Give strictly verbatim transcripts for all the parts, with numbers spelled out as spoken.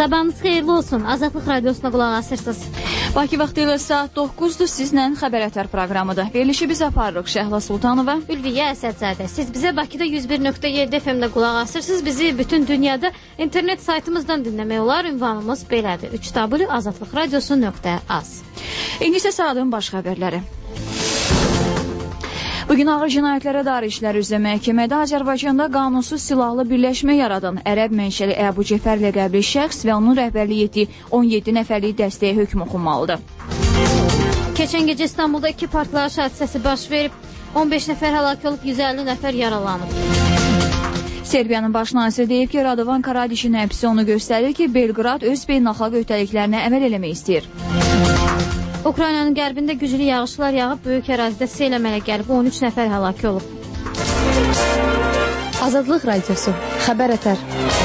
Sabahınız xeyirli olsun. Azadlıq Radiosuna qulaq asırsınız. Bakı vaxtı ilə saat doqquzdur. Sizlə Xəbər Ətər proqramıdır. Verilişi biz aparırıq. Şəhla Sultanova, Ülviyə Əsədzadə. Siz bizə Bakıda yüz bir nöqtə yeddi F M-də qulaq asırsınız. Bizi bütün dünyada internet saytımızdan dinləmək olar. Ünvanımız belədir. üç w azadlıq radiosu nöqtə az. İndi isə saatın baş xəbərləri. Bugün ağır cinayətlərə dair işlər üzrə məhkəmədə Azərbaycanda qanunsuz silahlı birləşmə yaradan ərəb mənşəli Əbu Cəfər ləqəbli şəxs və onun rəhbərlik etdiyi on yeddi nəfərlik dəstəyə hökm oxunmalıdır. Keçən gecə İstanbulda iki partlayış hadisəsi baş verib, on beş nəfər həlak olub, yüz əlli nəfər yaralanıb. Serbiyanın baş naziri deyib ki, Radovan Karadic'in həbsi onu göstərir ki, Belqrad öz beynəlxalq öhdəliklərinə əməl eləmək istəyir. Ukraynanın qərbində güclü yağışlar yağıb, böyük ərazidə sel əmələ gəlib, on üç nəfər həlak olub. Azadlıq Radiosu, Xəbər Ətər.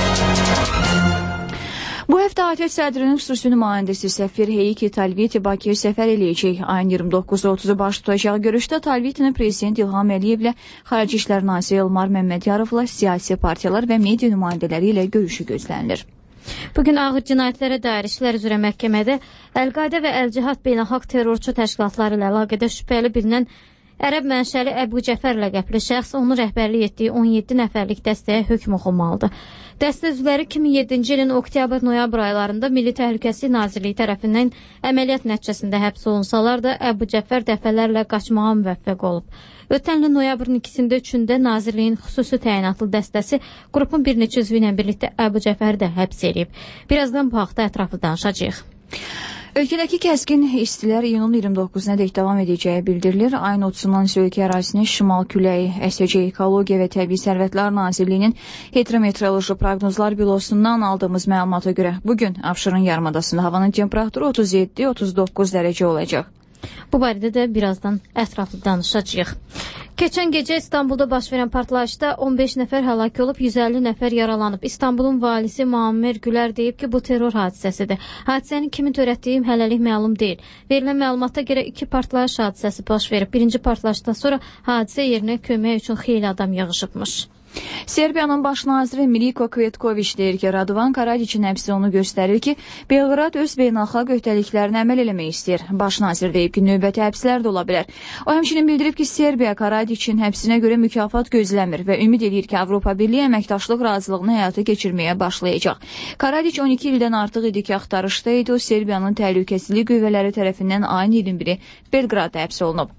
Bu həftə A T F sədrinin xüsusi nümayəndəsi səfir Heiki Talviti Bakıya səfər eləyəcək. Ayın iyirmi doqquz otuzu baş tutacağı görüşdə Talvitinin prezident İlham Əliyevlə, Xarici İşlər naziri Elmar Məmmədyarıvla, siyasi partiyalar və media nümayəndələri ilə görüşü gözlənilir. Bugün ağır cinayətlərə dair işlər üzrə məhkəmədə Əl-Qayda və Əl-Cihad beynəlxalq terrorçu təşkilatları ilə əlaqədə şübhəli bilinən ərəb mənşəli Əbu Cəfər ləqəbli şəxs onun rəhbərlik etdiyi on yeddi nəfərlik dəstəyə hökm oxunmalıdır. Dəstə üzvləri iki min yeddinci ilin oktyabr-noyabr aylarında Milli Təhlükəsizlik Nazirliyi tərəfindən əməliyyat nəticəsində həbs olunsalar da Əbu Cəfər dəfələrlə qaçmağa müvəffəq olub. Ötən ilin noyabrın ikisində üçündə Nazirliyin xüsusi təyinatlı dəstəsi qrupun bir neçə üzvü ilə birlikdə Əbu Cəfəri də həbs edib. Birazdan bu haqda ətraflı danışacağıq. Ölkədəki kəskin istilər iyunun iyirmi doqquzuna dək davam edəcəyi bildirilir. Ayın otuzundan isə ölkə ərazisinin şimal küləyi əsəcək. Ekologiya və Təbii Sərvətlər Nazirliyinin Hidrometeoroloji Proqnozlar Bürosundan aldığımız məlumata görə bugün Abşeron yarımadasında havanın temperaturu otuz yeddi otuz doqquz dərəcə olacaq. Bu barədə də birazdan ətraflı danışacağıq. Keçən gecə İstanbulda baş verən partlayışda on beş nəfər həlak olub, yüz əlli nəfər yaralanıb. İstanbulun valisi Muammer Gülər deyib ki, bu terror hadisəsidir. Hadisənin kimin törətdiyi hələlik məlum deyil. Verilən məlumata görə iki partlayış hadisəsi baş verib. Birinci partlayışdan sonra hadisə yerinə kömək üçün xeyli adam yığışıbmış. Serbiyanın baş naziri Miliko Kvetkoviç deyir ki, Radovan Karadic'in həbsi onu göstərir ki, Belqrad öz beynəlxalq öhdəliklərinə əməl eləmək istəyir. Baş nazir deyib ki, növbəti həbslər də ola bilər. O həmçinin bildirib ki, Serbiya Karadic'in həbsinə görə mükafat gözləmir və ümid edir ki, Avropa Birliyi əməkdaşlıq razılığını həyata keçirməyə başlayacaq. Karadic on iki ildən artıq idi ki, axtarışda idi. O, Serbiyanın təhlükəsizlik qüvvələri tərəfindən ayın iyirmi biri Belqradda həbs olunub.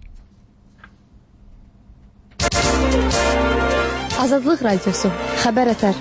Azadlıq Radiosu, Xəbər Ətər.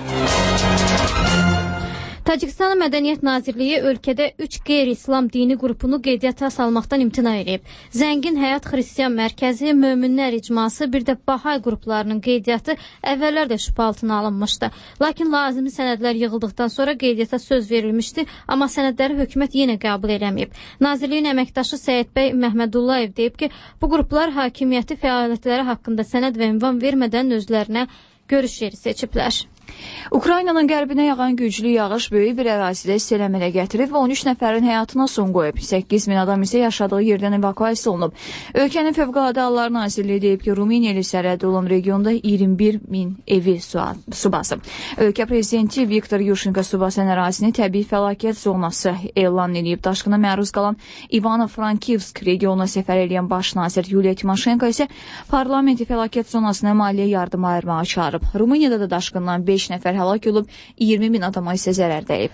Tacikistan Mədəniyyət Nazirliyi ölkədə üç qeyri-İslam dini qrupunu qeydiyyata salmaqdan imtina edib. Zəngin Həyat Xristiyan Mərkəzi, Möminlər İcması, bir də Bahay qruplarının qeydiyyatı əvvəllər də şübhə altına alınmışdı. Lakin lazımi sənədlər yığıldıqdan sonra qeydiyyata söz verilmişdi, amma sənədləri hökumət yenə qəbul eləməyib. Nazirliyin əməkdaşı Səid bəy Məhmədullayev deyib ki, bu qruplar hakimiyyəti fəaliyyətləri haqqında sənəd və ünvan vermədən özlərinə görüş yeri seçiblər. Ukraynanın qərbinə yağan güclü yağış böyük bir ərazidə sel əmələ gətirib və on üç nəfərin həyatına son qoyub. səkkiz min adam isə yaşadığı yerdən evakuasiya olunub. Ölkənin Fövqəladə Hallar Nazirliyi deyib ki, Rumıniya ilə sərhəddə olan regionda iyirmi bir min evi su basıb. Ölkə prezidenti Viktor Yushchenko su basan ərazini təbii fəlakət zonası elan edib. Daşqına məruz qalan İvano-Frankivsk regionuna səfər edən baş nazir Yuliya Timoşenko isə parlamenti fəlakət zonasına maliyyə yardım ayırmağa çağırıb. Rumuniyada da daşqından beş nəfər həlak olub, iyirmi min adama isə zərər dəyib.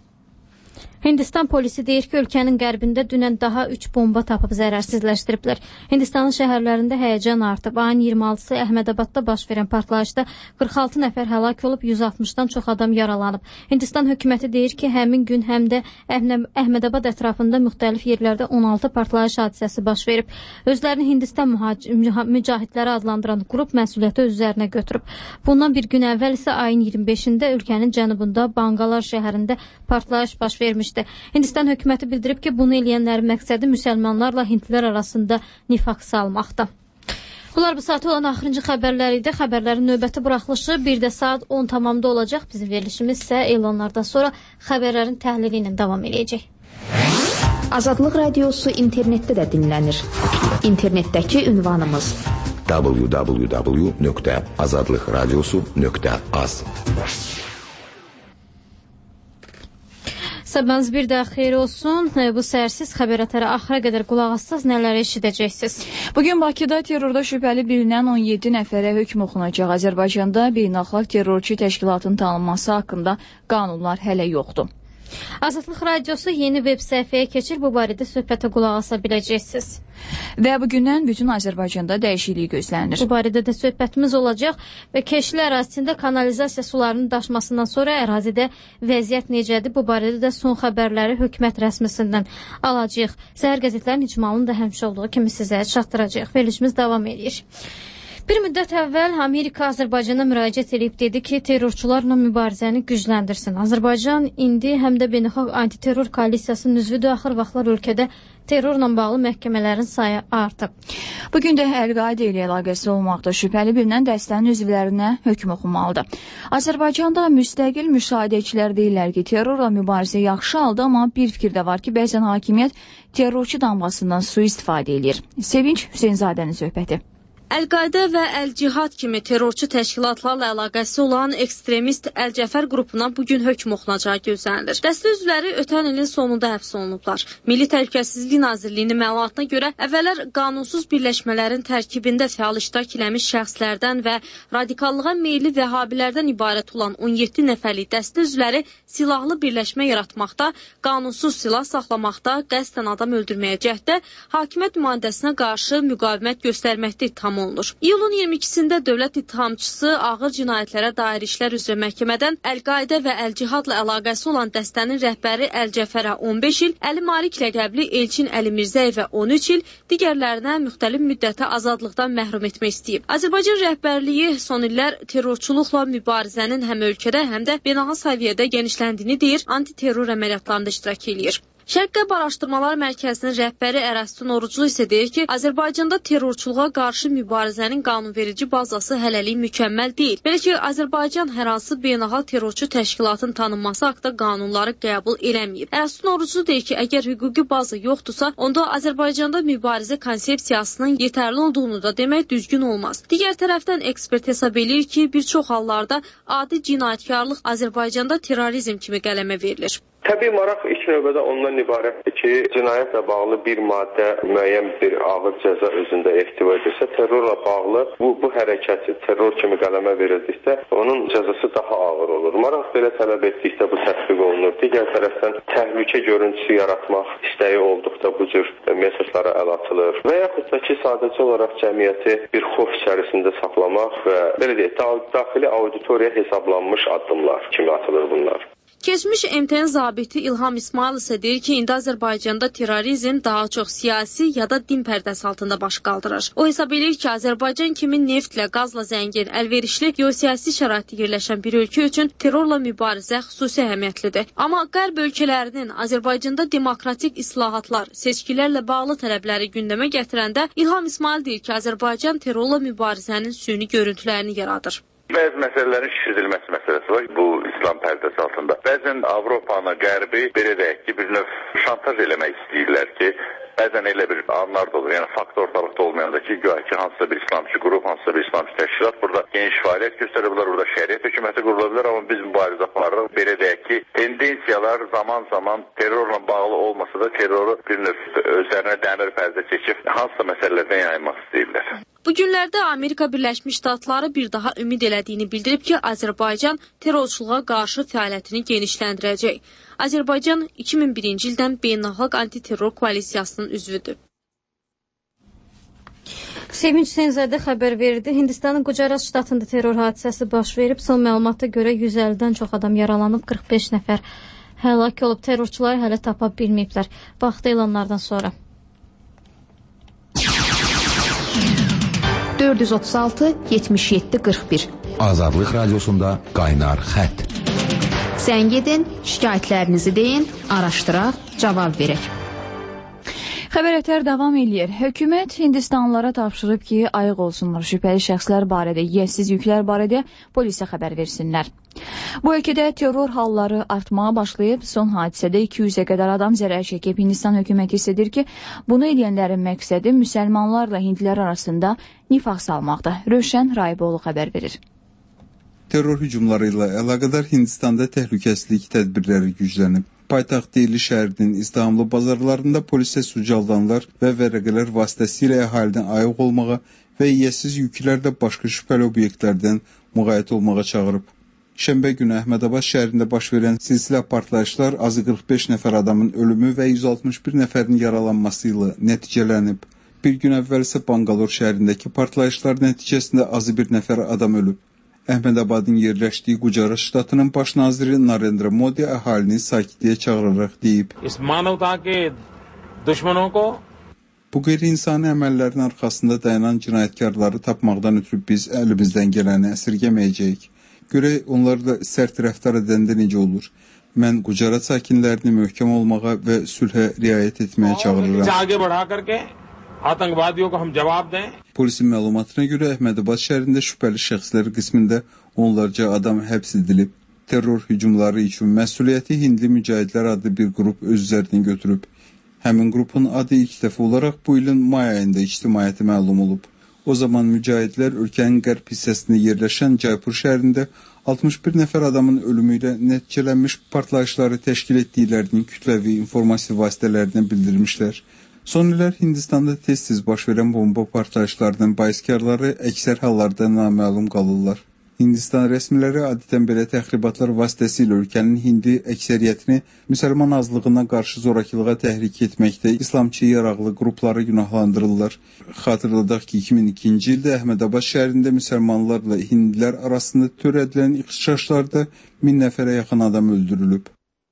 Hindistan polisi deyir ki, ölkənin qərbində dünən daha üç bomba tapıb zərərsizləşdiriblər. Hindistanın şəhərlərində həyəcan artıb. Ayın iyirmi altısı Əhmədabadda baş verən partlayışda qırx altı nəfər həlak olub, yüz altmışdan çox adam yaralanıb. Hindistan hökuməti deyir ki, həmin gün həm də Əhmədabad ətrafında müxtəlif yerlərdə on altı partlayış hadisəsi baş verib. Özlərini Hindistan mücahidləri adlandıran qrup məsuliyyəti öz üzərinə götürüb. Bundan bir gün əvvəl isə ayın iyirmi beşində ölkənin cənubunda Bangalar şəhərində partlayış baş vermişdi. Hindistan hökuməti bildirib ki, bunu eləyənlərin məqsədi müsəlmanlarla hindlilər arasında nifaq salmaqdır. Bunlar bu saate olan axırıncı xəbərlər idi. Xəbərlərin növbəti buraxılışı bir də saat on tamamda olacaq. Bizim verilişimiz isə elanlardan sonra xəbərlərin təhlili ilə davam edəcək. Azadlıq Radiosu internetdə də dinlənir. İnternetdəki ünvanımız w w w nöqtə azadlıq radiosu nöqtə az. Sabahınız bir daha xeyir olsun. Bu səhərsiz xəbərətlərə axıra qədər qulaq assaz nələr eşidəcəksiniz. Bugün Bakıda terrorda şübhəli bilinən on yeddi nəfərə hökm oxunacaq. Azərbaycanda beynəlxalq terrorçu təşkilatın tanınması haqqında qanunlar hələ yoxdur. Azadlıq Radiosu yeni web səhifəyə keçir. Bu barədə söhbətə qulaq asa biləcəksiniz. Və bugündən bütün Azərbaycanda dəyişiklik gözlənilir. Bu barədə də söhbətimiz olacaq və Keşli ərazisində kanalizasiya sularının daşmasından sonra ərazidə vəziyyət necədir? Bu barədə də son xəbərləri hökumət rəsmisindən alacağıq. Səhər qəzetlərin icmalını da həmişə olduğu kimi sizə çatdıracağıq. Verilişimiz davam edir. Bir müddət əvvəl Amerika Azərbaycana müraciət edib dedi ki, terrorçularla mübarizəni gücləndirsin. Azərbaycan indi həm də beynəlxalq antiterror koalisiyasının üzvüdür. Axır vaxtlar ölkədə terrorla bağlı məhkəmələrin sayı artıb. Bugün də Əl-Qaidə ilə əlaqəsi olmaqda şübhəli bilinən dəstənin üzvlərinə hökm oxunmalıdır. Azərbaycanda müstəqil müşahidəçilər deyirlər ki, terrorla mübarizə yaxşı aldı, amma bir fikir də var ki, bəzən hakimiyyət terrorçu damğasından sui-istifadə edir. Sevinç Hüseynzadənin söhbəti. Əl-Qaidə və Əl-Cihad kimi terrorçu təşkilatlarla əlaqəsi olan ekstremist Əl-Cəfər qrupuna bugün hökm oxunacağı gözlənilir. Dəstə üzvləri ötən ilin sonunda həbs olunublar. Milli Təhlükəsizlik Nazirliyinin məlumatına görə əvvəllər qanunsuz birləşmələrin tərkibində fəal iştirak eləmiş şəxslərdən və radikallığa meyilli vəhabilərdən ibarət olan on yeddi nəfərlik dəstə üzvləri silahlı birləşmə yaratmaqda, qanunsuz silah saxlamaqda, qəsdən adam öldürməyə cəhddə hakimiyyət nümayəndəsinə qarşı müqavimət göstərməkdə ittiham olunur. İyulun iyirmi ikisində dövlət ittihamçısı ağır cinayətlərə dair işlər üzrə məhkəmədən Əl-Qaidə və Əl-Cihadla əlaqəsi olan dəstənin rəhbəri Əl-Cəfərə on beş il, Əli Malik ləqəbli Elçin Əli Mirzəyevə on üç il, digərlərinə müxtəlif müddətə azadlıqdan məhrum etmək istəyib. Azərbaycan rəhbərliyi son illər terrorçuluqla mübarizənin həm ölkədə, həm də beynəlxalq səviyyədə genişləndiyini deyir, antiterror əməliyyatlarında iştirak edir. Şərq Araşdırmalar Mərkəzinin rəhbəri Ərəstun Oruclu isə deyir ki, Azərbaycanda terrorçuluğa qarşı mübarizənin qanunverici bazası hələlik mükəmməl deyil. Belə ki, Azərbaycan hər hansı beynəlxalq terrorçu təşkilatın tanınması haqqında qanunları qəbul eləməyib. Ərəstun Oruclu deyir ki, əgər hüquqi baza yoxdursa, onda Azərbaycanda mübarizə konsepsiyasının yetərli olduğunu da demək düzgün olmaz. Digər tərəfdən ekspert hesab edir ki, bir çox hallarda adi cinayətkarlıq Azərbaycanda terrorizm kimi qələmə verilir. Təbii maraq ilk növbədə ondan ibarətdir ki, cinayətlə bağlı bir maddə müəyyən bir ağır cəza özündə ehtiva edirsə, terrorla bağlı bu, bu hərəkət terror kimi qələmə verildikdə onun cəzası daha ağır olur. Maraq belə tələb etdikdə bu tətbiq olunur. Digər tərəfdən təhlükə görüntüsü yaratmaq istəyi olduqda bu cür mesajlara əl atılır. Və yaxud da ki, sadəcə olaraq cəmiyyəti bir xof içərisində saxlamaq və belə deyək, daxili auditoriya hesablanmış addımlar kimi atılır bunlar. Keçmiş M T N zabiti İlham İsmail isə deyir ki, indi Azərbaycanda terrorizm daha çox siyasi ya da din pərdəsi altında baş qaldırır. O hesab edir ki, Azərbaycan kimi neftlə, qazla zəngin, əlverişli geosiyasi şəraitdə yerləşən bir ölkə üçün terrorla mübarizə xüsusi əhəmiyyətlidir. Amma qərb ölkələrinin Azərbaycanda demokratik islahatlar, seçkilərlə bağlı tələbləri gündəmə gətirəndə İlham İsmail deyir ki, Azərbaycan terrorla mübarizənin süni görüntülərini yaradır. Bəzi məsələlərin şişirdilməsi məsələsi var bu İslam pərdəsi altında. Bəzən Avropanı, Qərbi belə deyək ki, bir növ şantaj eləmək istəyirlər ki, bəzən elə bir anlar da olur. Yəni fakt ortalıqda olmayanda ki, güya ki, hansısa bir İslamçı qrup, hansısa bir İslamçı təşkilat burada geniş fəaliyyət göstəriblər, burada şəriət hökuməti qurula bilər, amma biz mübarizə aparırıq. Belə deyək ki, tendensiyalar zaman-zaman terrorla bağlı olmasa da terroru bir növ özlərinə dəmir pərdə çəkib hansısa məsələlərdən yaymaq istəyirlər. Bu günlərdə Amerika Birləşmiş Ştatları bir daha ümid elədiyini bildirib ki, Azərbaycan terrorçuluğa qarşı fəaliyyətini genişləndirəcək. Azərbaycan iki min birinci ildən beynəlxalq antiterror koalisiyasının üzvüdür. Sevinç Hüseynzadə xəbər verdi. Hindistanın Gujarat ştatında terror hadisəsi baş verib. Son məlumata görə yüz əllidən çox adam yaralanıb, qırx beş nəfər həlak olub. Terrorçuları hələ tapa bilməyiblər. Vaxtı elanlardan sonra. dörd yüz otuz altı yetmiş yeddi qırx bir Azadlıq Radiosunda Qaynar Xətt. Zəng edin, şikayətlərinizi deyin, araşdıraq, cavab verək. Xəbərətlər davam edir. Hökumət Hindistanlılara tapşırıb ki, ayıq olsunlar, şübhəli şəxslər barədə, yiyəsiz yüklər barədə polisə xəbər versinlər. Bu ölkədə terror halları artmağa başlayıb, son hadisədə iki yüzə qədər adam zərər çəkib. Hindistan hökuməti isə edir ki, bunu edənlərin məqsədi müsəlmanlarla hindlilər arasında nifaq salmaqdır. Rövşən Rayboğlu xəbər verir. Terror hücumları ilə əlaqədar Hindistanda təhlükəsizlik tədbirləri güclənib. Paytaxt Deyli şəhərinin izdihamlı bazarlarında polisə sucaldanlar və vərəqələr vasitəsilə əhalidən ayıq olmağa və yiyəsiz yüklərdə başqa şübhəli obyektlərdən müğayət olmağa çağırıb. Şənbə günü Əhmədabad şəhərində baş verən silsilə partlayışlar azı qırx beş nəfər adamın ölümü və yüz altmış bir nəfərin yaralanması ilə nəticələnib. Bir gün əvvəl isə Bangalore şəhərindəki partlayışlar nəticəsində azı bir nəfər adam ölüb. Əhmədabadın yerləşdiyi Gujarat ştatının baş naziri Narendra Modi əhalini sakitliyə çağıraraq deyib: Bu qeyri-insani əməllərin arxasında dayanan cinayətkarları tapmaqdan ötürü biz əlimizdən gələni əsirgəməyəcəyik. Görək onlarla sərt rəftar edəndə necə olur. Mən Gujarat sakinlərini möhkəm olmağa və sülhə riayət etməyə çağırıram. Polisin məlumatına görə Əhmədabad şəhərində şübhəli şəxslər qismində onlarca adam həbs edilib. Terror hücumları üçün məsuliyyəti Hindli Mücahidlər adlı bir qrup öz üzərinə götürüb. Həmin qrupun adı ilk dəfə olaraq bu ilin may ayında ictimaiyyətə məlum olub. O zaman mücahidlər ölkənin qərb hissəsində yerləşən Jaipur şəhərində altmış bir nəfər adamın ölümü ilə nəticələnmiş partlayışları təşkil etdiklərini kütləvi informasiya vasitələrinə bildirmişlər. Son illər Hindistanda tez-tez baş verən bomba partlayışlarının baiskarları əksər hallarda naməlum qalırlar. Hindistan rəsmiləri adətən belə təxribatlar vasitəsilə ölkənin hindi əksəriyyətini müsəlman azlığına qarşı zorakılığa təhrik etməkdə İslamçı yaraqlı qrupları günahlandırırlar. Xatırladaq ki, iki min ikinci ildə Əhmədabad şəhərində müsəlmanlarla hindilər arasında törədilən ixtişaşlarda min nəfərə yaxın adam öldürülüb.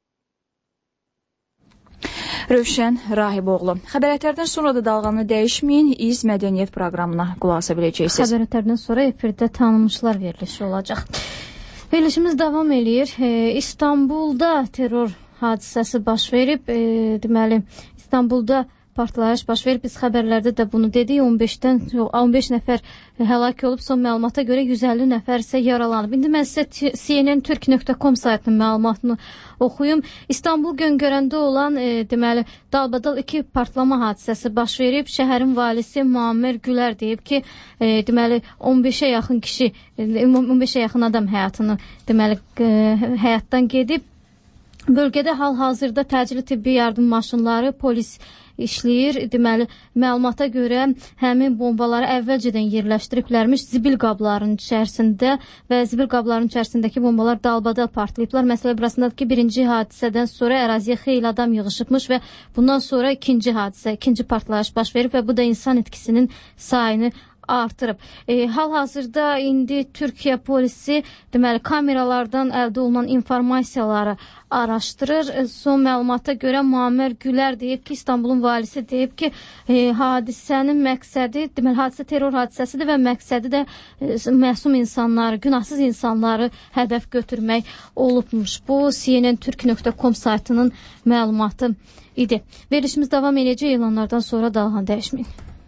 Rövşən Rahiboğlu. Xəbərətlərdən sonra da dalğanı dəyişməyin, İz Mədəniyyət proqramına qulaq asa biləcəksiniz. Xəbərətlərdən sonra efirdə tanınmışlar verilişi olacaq. Verilişimiz davam eləyir. E, İstanbulda terror hadisəsi baş verib. E, deməli, İstanbulda partlayış baş verib. Biz xəbərlərdə də bunu dedik. on beşdən on beş nəfər həlak olub. Son məlumata görə yüz əlli nəfər isə yaralanıb. İndi mən sizə C N N Türk nöqtə com saytının məlumatını oxuyum. İstanbul Göngörəndə olan e, deməli dalbadal iki partlama hadisəsi baş verib. Şəhərin valisi Muammer Gülər deyib ki, e, deməli on beşə yaxın kişi, on beşə yaxın adam həyatını deməli e, həyatdan gedib. Bölgədə hal-hazırda təcili tibbi yardım maşınları, polis işləyir. Deməli, məlumata görə həmin bombaları əvvəlcədən yerləşdiriblərmiş zibil qablarının içərisində və zibil qablarının içərisindəki bombalar dalbadal partlayıblar. Məsələ burasındadır ki, birinci hadisədən sonra əraziyə xeyli adam yığışıbmış və bundan sonra ikinci hadisə, ikinci partlayış baş verib və bu da insan itkisinin sayını artırıb. E, hal-hazırda indi Türkiyə polisi deməli kameralardan əldə olunan informasiyaları araşdırır. E, son məlumata görə Muammer Gülər deyib ki, İstanbulun valisi deyib ki, e, hadisənin məqsədi, deməli hadisə terror hadisəsidir və məqsədi də e, məsum insanları, günahsız insanları hədəf götürmək olubmuş. Bu C N N Türk nöqtə com saytının məlumatı idi. Verilişimiz davam edəcək, elanlardan sonra dalğanı dəyişməyin.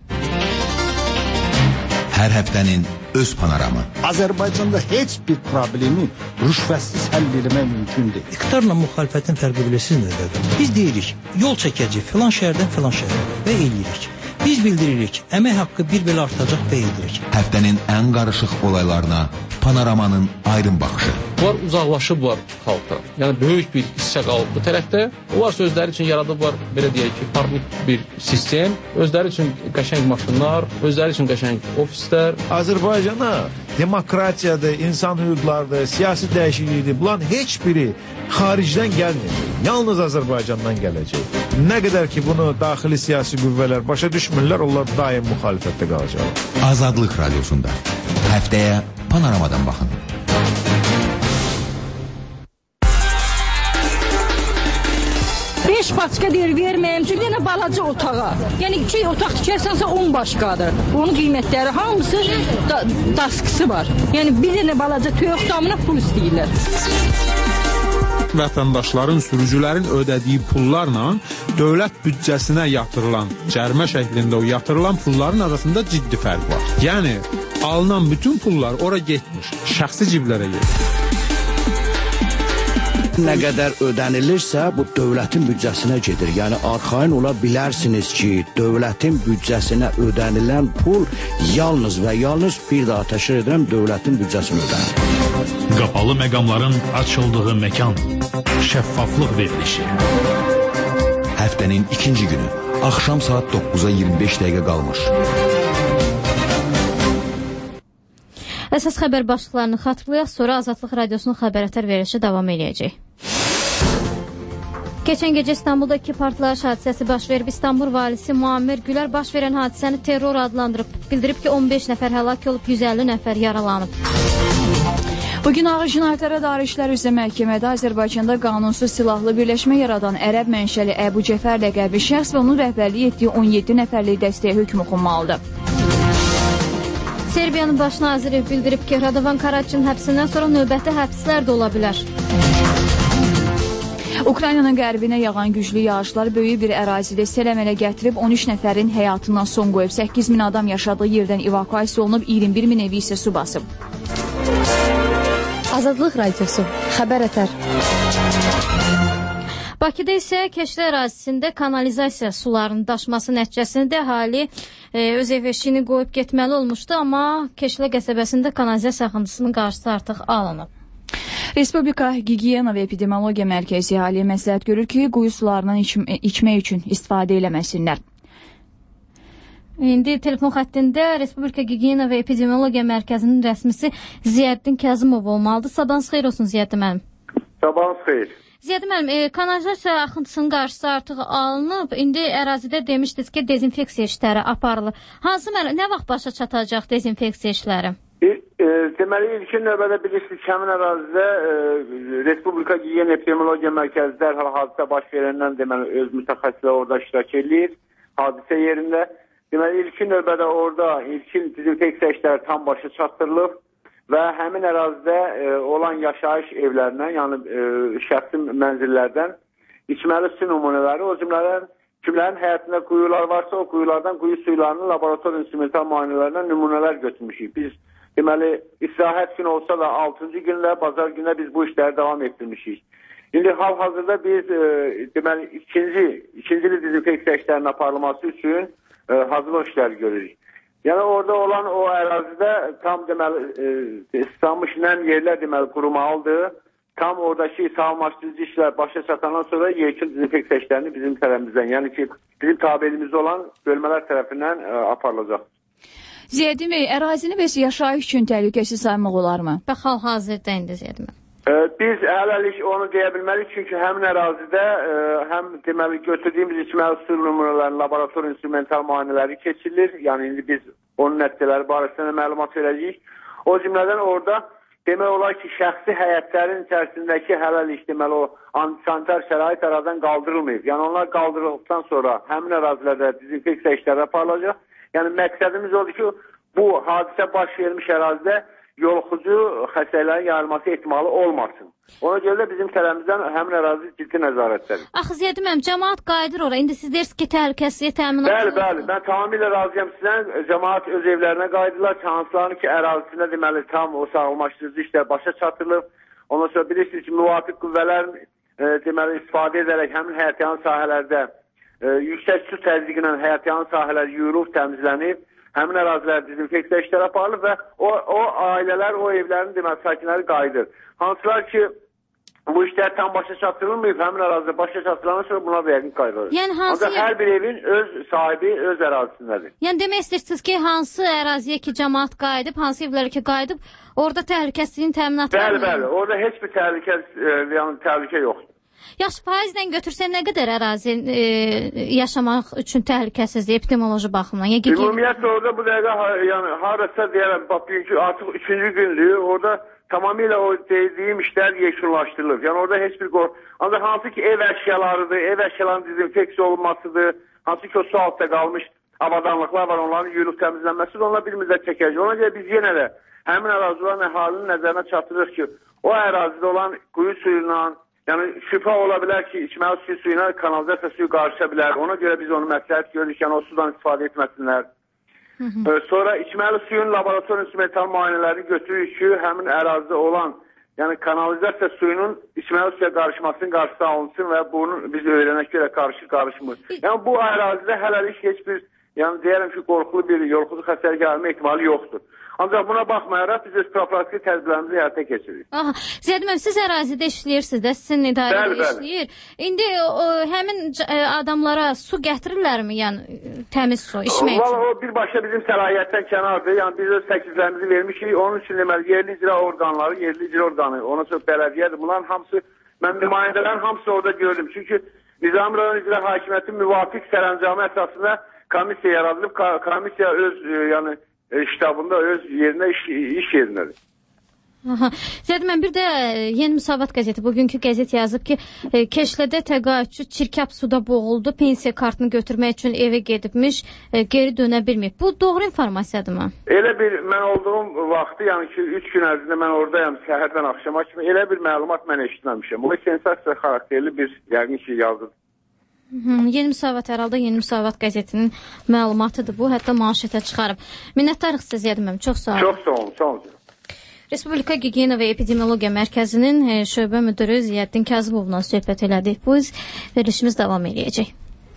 Hər həftənin öz panoramı. Azərbaycanda heç bir problemi rüşvətsiz həll etmək mümkündür. İqtidarla müxalifətin fərqi bilirsiniz nədir? Biz deyirik, yol çəkəcək filan şəhərdən filan şəhərə və eləyirik. Biz bildiririk, əmək haqqı bir belə artacaq və edirik. Həftənin ən qarışıq olaylarına panoramanın ayrım baxışı. Bunlar uzaqlaşıblar xalqdan. Yəni böyük bir hissə qalıb bu tərəfdə. Onlar özləri üçün yaradıblar, belə deyək ki, parlaq bir sistem. Özləri üçün qəşəng maşınlar, özləri üçün qəşəng ofislər. Azərbaycana demokratiyadır, insan hüquqlarıdır, siyasi dəyişiklikdir. Bunların heç biri xaricdən gəlmir. Yalnız Azərbaycandan gələcək. Nə qədər ki bunu daxili siyasi qüvvələr başa düşmürlər, onlar daim müxalifətdə qalacaq. Azadlıq Radiosunda həftəyə panoramadan baxın. beş başqa deyir, verməyim üçün yenə balaca otağa. Yəni iki otaq tikərsənsə on başqadır. Onun qiymətləri hamısı da, daskısı var. Yəni bir dənə balaca toyuq damına pul istəyirlər. Vətəndaşların, sürücülərin ödədiyi pullarla dövlət büdcəsinə yatırılan, cərimə şəklində o yatırılan pulların arasında ciddi fərq var. Yəni, alınan bütün pullar ora getmiş, şəxsi ciblərə gedir. Nə qədər ödənilirsə, bu dövlətin büdcəsinə gedir. Yəni, arxayın ola bilərsiniz ki, dövlətin büdcəsinə ödənilən pul yalnız və yalnız bir daha təşkil edən dövlətin büdcəsinə ödənir. Qapalı məqamların açıldığı məkan. Şəffaflıq verilişi. Həftənin ikinci günü, axşam saat doqquza iyirmi beş dəqiqə qalmış. Əsas xəbər başlıqlarını xatırlayaq, sonra Azadlıq Radiosunun xəbərətər verilişi davam edəcək. Keçən gecə İstanbulda iki partlayış hadisəsi baş verib. İstanbul valisi Muammer Gülər baş verən hadisəni terror adlandırıb. Bildirib ki, on beş nəfər həlak olub, yüz əlli nəfər yaralanıb. Bugün ağır cinayətlərə dair işlər üzrə məhkəmədə Azərbaycanda qanunsuz silahlı birləşmə yaradan ərəb mənşəli Əbu Cəfər ləqəbi şəxs və onun rəhbərliyi etdiyi on yeddi nəfərlik dəstəyə hökm oxunmalıdır. Serbiyanın baş naziri bildirib ki, Radovan Karadžićin həbsindən sonra növbəti həbslər də ola bilər. Ukraynanın qərbinə yağan güclü yağışlar böyük bir ərazidə sel əmələ gətirib on üç nəfərin həyatından son qoyub. səkkiz min adam yaşadığı yerdən evakuasiya olunub, iyirmi bir min evi isə su basıb. Azadlıq Radiosu, xəbərətər. Bakıda isə Keçli ərazisində kanalizasiya sularının daşması nəticəsində əhali e, öz ev eşiyini qoyub getməli olmuşdu, amma Keçli qəsəbəsində kanalizasiya axıntısının qarşısı artıq alınıb. Respublika Gigiyena və Epidemiologiya Mərkəzi əhaliyə məsləhət görür ki, quyu sularından iç içmək üçün istifadə eləməsinlər. İndi telefon xəttində Respublika Gigiyena və Epidemiologiya Mərkəzinin rəsmisi Ziyəddin Kazımov olmalıdır. Sabahınız xeyir olsun Ziyəddin müəllim. Sabahınız xeyir. Ziyəddin müəllim, e, kanalizasiya axıntısının qarşısı artıq alınıb. İndi ərazidə demişdiniz ki, dezinfeksiya işləri aparılır. Hansı nə vaxt başa çatacaq dezinfeksiya işləri? E, e, deməli, ilkin növbədə bilirsiniz ki, həmin ərazidə e, Respublika Gigiyena Epidemiologiya Mərkəzi dərhal hadisə baş verəndən deməli, öz mütəxəssislər orada iştirak edir hadisə yerində. Deməli, ilkin növbədə orada ilkin dezinfeksiya işləri tam başa çatdırılıb və həmin ərazidə e, olan yaşayış evlərindən, yəni e, şəxsi mənzillərdən içməli su nümunələri, o cümlədən kimlərin həyatında quyular varsa, o quyulardan quyu suylarının laborator instrumental müayinələrindən nümunələr götürmüşük. Biz deməli, istirahət günü olsa da altıncı gündə, bazar gündə biz bu işləri davam etdirmişik. İndi hal-hazırda biz e, deməli, ikinci, ikincili dezinfeksiya işlərinin aparılması üçün e, hazırlıq işləri görürük. Yəni orada olan o ərazidə tam deməli e, ıslanmış nəm yerlər deməli qurumalıdır. Tam oradakı sağlamlaşdırıcı işlər başa çatandan sonra yekun dezinfeksiya işlərini bizim tərəfimizdən, yəni ki bizim tabeliyimizdə olan bölmələr tərəfindən e, aparılacaq. Ziyəddin bəy, ərazini bəs yaşayış üçün təhlükəsiz saymaq olarmı? Bax, hal-hazırda indi Ziyəddin bəy. E, biz hələlik onu deyə bilmərik, çünki həmin ərazidə e, həm deməli götürdüyümüz içməli su nümunələrinin laborator instrumental müayinələri keçirilir. Yəni indi biz onun nəticələri barəsində məlumat verəcəyik. O cümlədən orada demək olar ki, şəxsi həyətlərin içərisindəki hələlik deməli o antisanitar şərait aradan qaldırılmayıb. Yəni onlar qaldırıldıqdan sonra həmin ərazilərdə dezinfeksiya işləri aparılacaq. Yəni məqsədimiz odur ki, bu hadisə baş vermiş ərazidə yoluxucu xəstələrin yayılması ehtimalı olmasın. Ona görə də bizim tərəfimizdən həmin ərazi ciddi nəzarətdədir. Axı Ziyəddin müəllim, cəmaət qayıdır ora. İndi siz deyirsiniz ki, təhlükəsizlik təminatı. Bəli, bəli. Mən tamamilə razıyam sizdən. Cəmaət öz evlərinə qayıdırlar. Şanslarını ki, ərazisində deməli tam o sağlamlaşdırıcı işlər başa çatdırılıb. Ondan sonra bilirsiniz ki, müvafiq qüvvələrin e, deməli istifadə edərək həmin həyətyanı sahələrdə e, yüksək su təzyiqi ilə həyətyanı sahələr yuyulub, təmizlənib. Həmin ərazilər dezinfeksiya işləri aparılır və o, o ailələr, o evlərin deməli sakinləri qayıdır. Hansılar ki, bu işlər tam başa çatdırılmayıb, həmin ərazidə başa çatdırılandan sonra buna da yəqin qayıdır. Yəni hansı... Ancaq hər bir evin öz sahibi, öz ərazisindədir. Yəni demək istəyirsiniz ki, hansı əraziyə ki, cəmaət qayıdıb, hansı evlərə ki, qayıdıb, orada təhlükəsizliyin təminatı var mı? Bəli, bəli. Orada heç bir təhlükə, yəni təhlükə yoxdur. Yaxşı, faizlə götürsə nə qədər ərazi e, yaşamaq üçün təhlükəsizdir epidemioloji baxımdan? Yəni, ümumiyyətlə orada bu dəqiqə yəni, harasa deyərəm, bax, bugünkü artıq üçüncü gündür, orada tamamilə o dediyim işlər yekunlaşdırılır. Yəni orada heç bir qor... Ancaq hansı ki ev əşyalarıdır, ev əşyalarının dezinfeksiya olunmasıdır, hansı ki o su altında qalmış avadanlıqlar var, onların yuyulub təmizlənməsidir, onlar bir müddət çəkəcək. Ona görə biz yenə də həmin ərazi olan əhalinin nəzərinə çatdırırıq ki, o ərazidə olan quyu suyuyla, yəni şübhə ola bilər ki, içməli suyu suyuna kanalizasiya suyu qarışa bilər. Ona görə biz onu məsləhət görürük, yəni o sudan istifadə etməsinlər. Hı -hı. Sonra içməli suyun laborator instrumental müayinələrini götürürük ki, həmin ərazidə olan, yəni kanalizasiya suyunun içməli suya qarışmasının qarşısı alınsın və bunu biz öyrənək görə qarışır, qarışmır. Yəni bu ərazidə hələlik heç bir Yəni deyərəm ki, qorxulu bir yoluxucu xəstəlik gəlmə ehtimalı yoxdur. Ancaq buna baxmayaraq biz öz profilaktik tədbirlərimizi həyata keçiririk. Aha, Ziyad müəllim, siz ərazidə işləyirsiniz də, sizin idarədə bəli, işləyir. İndi o, həmin adamlara su gətirirlərmi, yəni təmiz su içmək üçün? Valla o birbaşa bizim səlahiyyətdən kənardır. Yəni biz öz təkliflərimizi vermişik. Onun üçün deməli yerli icra orqanları, yerli icra orqanı, ona çox bələdiyyədir. Bunların hamısı, mən nümayəndələrin hamısı orada gördüm. Çünki Nizami rayon icra hakimiyyəti müvafiq sərəncamı əsasında komissiya yaradılıb. Komissiya öz yəni ştabında öz yerinə iş, iş yerindədir. Aha. Ziyad mən bir də Yeni Müsavat qəzeti, bugünkü qəzet yazıb ki, Keşlədə təqaüdçü çirkab suda boğuldu, pensiya kartını götürmək üçün evə gedibmiş, geri dönə bilməyib. Bu doğru informasiyadır mı? Elə bir, mən olduğum vaxtı, yəni ki, üç gün ərzində mən oradayam, səhərdən axşama kimi, elə bir məlumat mən eşitməmişəm. O sensasiya xarakterli bir, yəqin ki, yazıdır. Yeni Müsavat hər halda Yeni Müsavat qəzetinin məlumatıdır bu, hətta manşetə çıxarıb. Minnəttarıq sizə Ziyad müəllim, çox sağ olun. Çox sağ olun, sağ olun. Respublika Gigiyena və Epidemiologiya Mərkəzinin şöbə müdürü Ziyaddin Kazımovla söhbət elədik. Bu verilişimiz davam edəcək.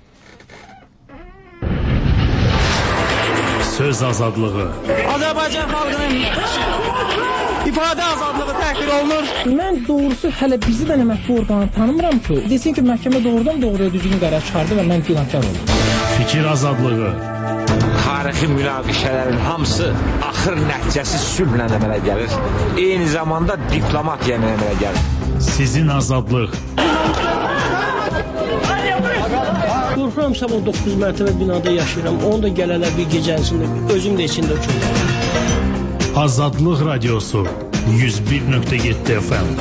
Söz azadlığı. Azərbaycan xalqının ifadə azadlığı təhqir olunur. Mən doğrusu hələ bizi də əməkli orqanı tanımıram ki, desin ki, məhkəmə doğrudan doğruya düzgün qərar çıxardı və mən günahkar oldum. Fikir azadlığı. Tarixi münaqişələrin hamısı axır nəticəsi sülhlə əmələ gəlir. Eyni zamanda diplomatiya əmələ gəlir. Sizin azadlıq. Qorxuram, sabah doqquz mərtəbə binada yaşayıram. Onu da gələlər bir gecəsində, özüm də içində uçurum. Azadlıq radiosu yüz bir nöqtə yeddi F M.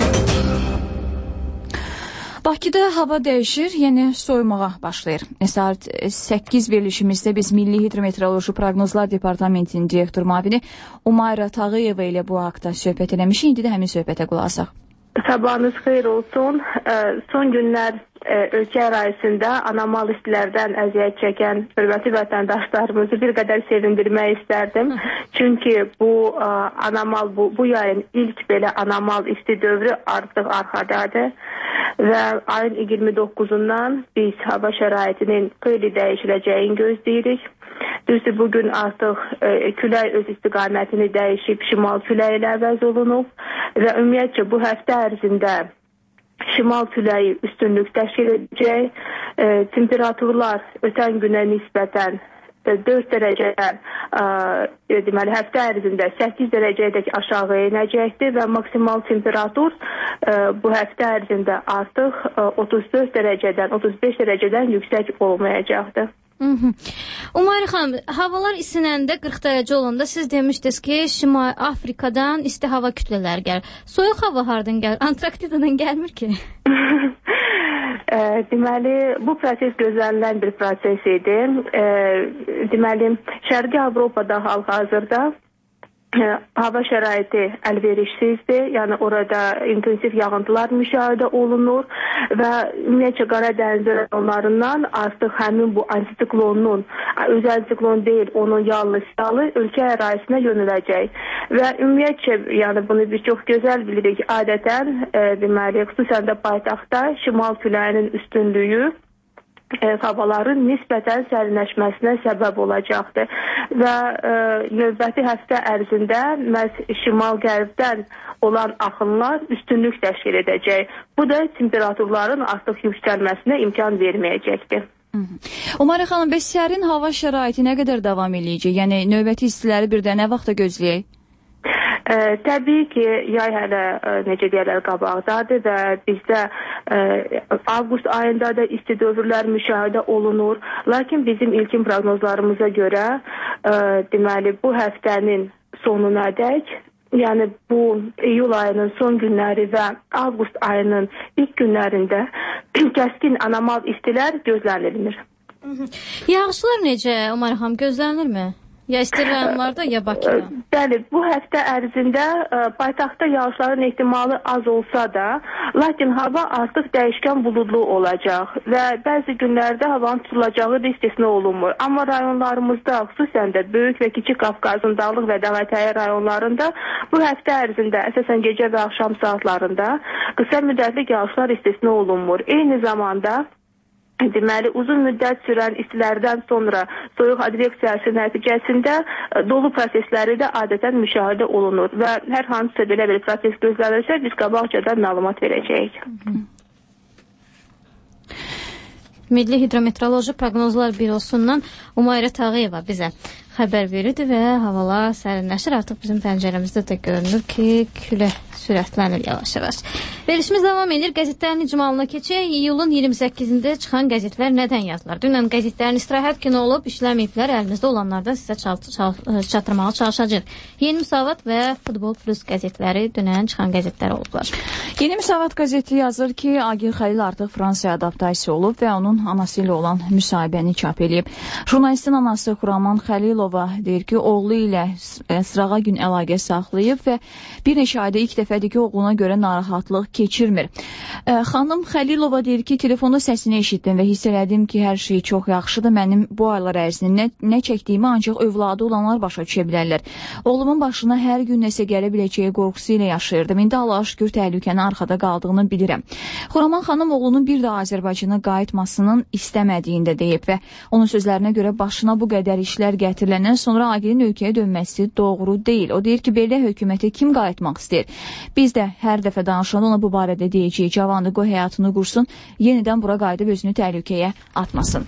Bakıda hava dəyişir, yeni soyumağa başlayır. Saat səkkiz verilişimizdə biz Milli Hidrometeoroloji Proqnozlar Departamentinin direktor müavini Umayra Tağıyeva ilə bu haqda söhbət eləmişik. İndi də həmin söhbətə qulaq asaq. Sabahınız xeyir olsun. Son günlər ölkə ərazisində anormal istilərdən əziyyət çəkən hörmətli vətəndaşlarımızı bir qədər sevindirmək istərdim. Çünki bu anormal, bu, bu yayın ilk belə anormal isti dövrü artıq arxadadır və ayın iyirmi doqquzundan biz hava şəraitinin xeyli dəyişiləcəyini gözləyirik. Düzdür, bugün artıq e, külək öz istiqamətini dəyişib, şimal küləyi ilə əvəz olunub və ümumiyyətcə bu həftə ərzində şimal küləyi üstünlük təşkil edəcək. E, temperaturlar ötən günə nisbətən dörd dərəcədən e, deməli, həftə ərzində səkkiz dərəcədək aşağı inəcəkdir və maksimal temperatur e, bu həftə ərzində artıq e, otuz dörd dərəcədən otuz beş dərəcədən yüksək olmayacaqdır. Umayra xanım, havalar isinəndə qırx dərəcə olanda siz demişdiniz ki, Şimal Afrikadan isti hava kütlələri gəlir. Soyuq hava hardan gəlir? Antarktidadan gəlmir ki? e, deməli, bu proses gözlənilən bir proses idi. E, deməli, Şərqi Avropada hal-hazırda hava şəraiti əlverişsizdir, yəni orada intensiv yağıntılar müşahidə olunur və ümumiyyətcə Qara Dəniz rayonlarından artıq həmin bu antisiklonun, öz antisiklon deyil, onun yalnız salı ölkə ərazisinə yönələcək və ümumiyyətcə, yəni bunu biz çox gözəl bilirik, adətən e, deməli, xüsusən də paytaxtda şimal küləyinin üstünlüyü E, havaların nisbətən sərinləşməsinə səbəb olacaqdır və e, növbəti həftə ərzində məhz şimal-qərbdən olan axınlar üstünlük təşkil edəcək. Bu da temperaturların artıq yüksəlməsinə imkan verməyəcəkdir. Umarə xanım, bəs sərin hava şəraiti nə qədər davam eləyəcək? Yəni növbəti istiləri bir də nə vaxta gözləyək? Ə, təbii ki, yay hələ ə, necə deyərlər qabaqdadır və bizdə ə, avqust ayında da isti dövrlər müşahidə olunur. Lakin bizim ilkin proqnozlarımıza görə ə, deməli bu həftənin sonuna dək, yəni bu iyul ayının son günləri və avqust ayının ilk günlərində kəskin anormal istilər gözlənilmir. Yağışlar necə, Umayra xanım, gözlənilirmi? Ya isti rayonlarda, ya Bakıda? Bəli, bu həftə ərzində ə, paytaxtda yağışların ehtimalı az olsa da, lakin hava artıq dəyişkən buludlu olacaq və bəzi günlərdə havanın tutulacağı da istisna olunmur. Amma rayonlarımızda, xüsusən də Böyük və Kiçik Qafqazın Dağlıq və Dağətəyi rayonlarında bu həftə ərzində, əsasən gecə və axşam saatlarında qısa müddətli yağışlar istisna olunmur. Eyni zamanda deməli, uzun müddət sürən istilərdən sonra soyuq adveksiyası nəticəsində dolu prosesləri də adətən müşahidə olunur və hər hansısa belə bir proses gözlənirsə, biz qabaqcadan məlumat verəcəyik. Milli Hidrometeoroloji Proqnozlar Bürosundan Umayrə Tağıyeva bizə xəbər verirdi və havalar sərinləşir. Artıq bizim pəncərəmizdə də görünür ki, külək sürətlənir yavaş-yavaş. Verilişimiz davam edir. Qəzetlərin icmalına keçək. İyulun iyirmi səkkizində çıxan qəzetlər nədən yazılar? Dünən qəzetlərin istirahət günü olub, işləməyiblər. Əlimizdə olanlardan sizə çal çal çatdırmağa çalışacağıq. Yeni Müsavat və Futbol Plus qəzetləri dünən çıxan qəzetlər olublar. Yeni Müsavat qəzeti yazır ki, Agil Xəlil artıq Fransaya adaptasiya olub və onun anası ilə olan müsahibəni çap edib. Jurnalistin anası Xuraman Xəlilova deyir ki, oğlu ilə sırağa gün əlaqə saxlayıb və bir neçə ayda ilk dəfədir ki, oğluna görə narahatlıq keçirmir. Xanım Xəlilova deyir ki, telefonda səsini eşitdim və hiss elədim ki, hər şey çox yaxşıdır. Mənim bu aylar ərzində nə, nə çəkdiyimi ancaq övladı olanlar başa düşə bilərlər. Oğlumun başına hər gün nəsə gələ biləcəyi qorxusu ilə yaşayırdım. İndi Allaha şükür təhlükənin arxada qaldığını bilirəm. Xuraman xanım oğlunun bir daha Azərbaycana qayıtmasının istəmədiyini də deyib və onun sözlərinə görə başına bu qədər işlər gətiriləndən sonra Agilin ölkəyə dönməsi doğru deyil. O deyir ki, belə hökumətə kim qayıtmaq istəyir? Biz də hər dəfə danışanda ona bu barədə deyəcəyik. Cavandır, qoy həyatını qursun, yenidən bura qayıdıb özünü təhlükəyə atmasın.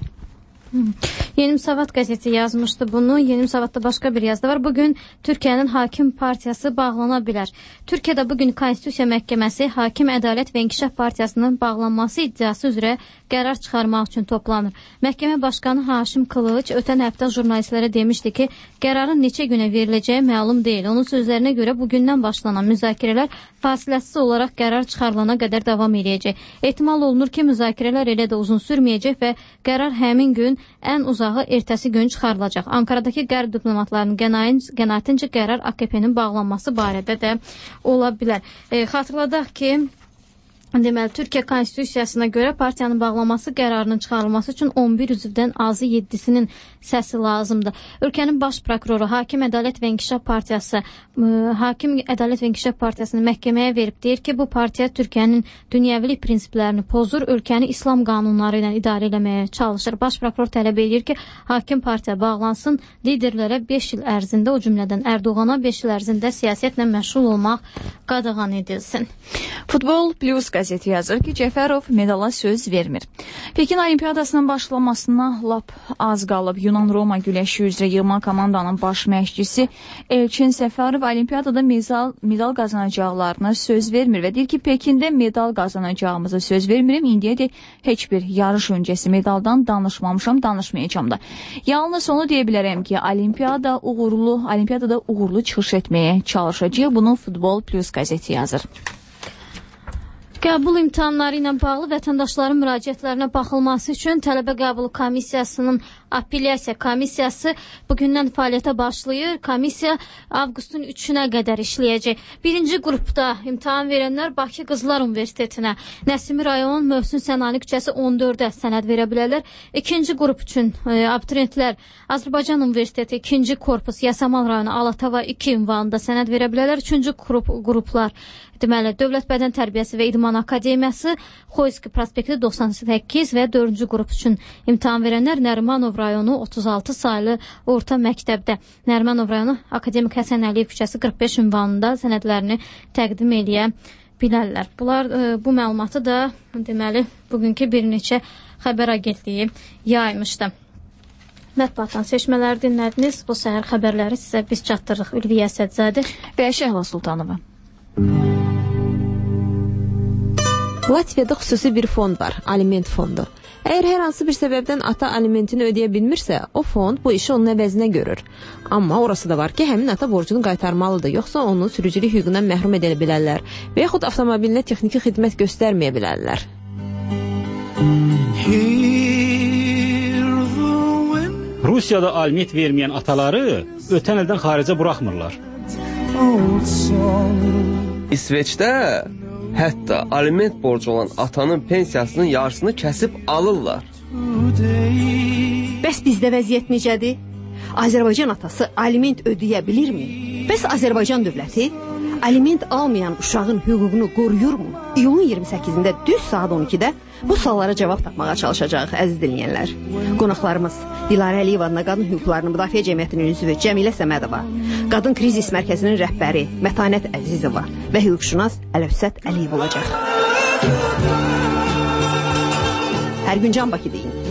Yeni Müsavat qəzeti yazmışdı bunu. Yeni Müsavatda başqa bir yazdı var. Bugün Türkiyənin Hakim Partiyası bağlana bilər. Türkiyədə bugün Konstitusiya Məhkəməsi Hakim Ədalət və İnkişaf Partiyasının bağlanması iddiası üzrə qərar çıxarmaq üçün toplanır. Məhkəmə Başqanı Haşim Qılıç ötən həftə jurnalistlərə demişdi ki, qərarın neçə günə veriləcəyi məlum deyil. Onun sözlərinə görə bugündən başlanan müzakirələr fasiləsiz olaraq qərar çıxarılana qədər davam edəcək. Ehtimal olunur ki, müzakirələr elə də uzun sürməyəcək və qərar həmin gün ən uzağı ertəsi gün çıxarılacaq. Ankaradakı qərb diplomatlarının qənaətincə qərar A K P-nin bağlanması barədə də ola bilər. E, xatırladaq ki, deməli, Türkiyə Konstitusiyasına görə partiyanın bağlanması qərarının çıxarılması üçün on bir üzvdən azı yeddisinin səsi lazımdır. Ölkənin baş prokuroru Hakim Ədalət və İnkişaf Partiyası Hakim Ədalət və İnkişaf Partiyasını məhkəməyə verib deyir ki, bu partiya Türkiyənin dünyəvilik prinsiplərini pozur, ölkəni İslam qanunları ilə idarə etməyə çalışır. Baş prokuror tələb edir ki, Hakim Partiya bağlansın, liderlərə beş il ərzində, o cümlədən Ərdoğana beş il ərzində siyasətlə məşğul olmaq qadağan edilsin. Futbol Plus qəzeti yazır ki, Cəfərov medala söz vermir. Pekin Olimpiyadasının başlamasına lap az qalıb. Yunan-Roma güləşi üzrə yığma komandanın baş məşqçisi Elçin Səfərov Olimpiyadada medal, medal qazanacaqlarına söz vermir və deyir ki, Pekində medal qazanacağımıza söz vermirəm. İndiyədək heç bir yarış öncəsi medaldan danışmamışam, danışmayacağım da. Yalnız onu deyə bilərəm ki, Olimpiyada uğurlu, Olimpiyadada uğurlu çıxış etməyə çalışacaq. Bunu Futbol Plus qəzeti yazır. Qəbul imtahanları ilə bağlı vətəndaşların müraciətlərinə baxılması üçün Tələbə Qəbulu Komissiyasının Apellyasiya Komissiyası bugündən fəaliyyətə başlayır. Komissiya avqustun üçünə qədər işləyəcək. Birinci qrupda imtahan verənlər Bakı Qızlar Universitetinə, Nəsimi rayon Möhsün Sənani küçəsi on dördə sənəd verə bilərlər. İkinci qrup üçün e, abituriyentlər Azərbaycan Universiteti ikinci korpus Yasamal rayonu Alatava iki ünvanında sənəd verə bilərlər. Üçüncü qrup, qruplar deməli, Dövlət Bədən Tərbiyəsi və İdman Akademiyası, Xoyski prospekti doxsan səkkiz və dördüncü qrup üçün imtahan verənlər Nərimanov rayonu otuz altı saylı orta məktəbdə. Nərimanov rayonu Akademik Həsən Əliyev küçəsi qırx beş ünvanında sənədlərini təqdim eləyə bilərlər. Bunlar, e, bu məlumatı da deməli, bugünkü bir neçə xəbər agentliyi yaymışdı. Mətbuatdan seçmələri dinlədiniz. Bu səhər xəbərləri sizə biz çatdırırıq. Ülviyə Əsədzadə və Şəhla Sultanova. Latviyada xüsusi bir fond var, aliment fondu. Əgər hər hansı bir səbəbdən ata alimentini ödəyə bilmirsə, o fond bu işi onun əvəzinə görür. Amma orası da var ki, həmin ata borcunu qaytarmalıdır, yoxsa onu sürücülük hüququndan məhrum edə bilərlər və yaxud avtomobilinə texniki xidmət göstərməyə bilərlər. Rusiyada aliment verməyən ataları ötən ildən xaricə buraxmırlar. İsveçdə hətta aliment borcu olan atanın pensiyasının yarısını kəsib alırlar. Bəs bizdə vəziyyət necədir? Azərbaycan atası aliment ödəyə bilirmi? Bəs Azərbaycan dövləti aliment almayan uşağın hüququnu qoruyurmu? İyulun iyirmi səkkizində düz saat on ikidə bu suallara cavab tapmağa çalışacağıq, əziz dinləyənlər. Qonaqlarımız Dilarə Əliyeva adına Qadın Hüquqlarının Müdafiə Cəmiyyətinin üzvü Cəmilə Səmədova, Qadın Krizis Mərkəzinin rəhbəri Mətanət Əzizova və hüquqşünas Əlövsət Əliyev olacaq. Hər gün Can Bakı deyin.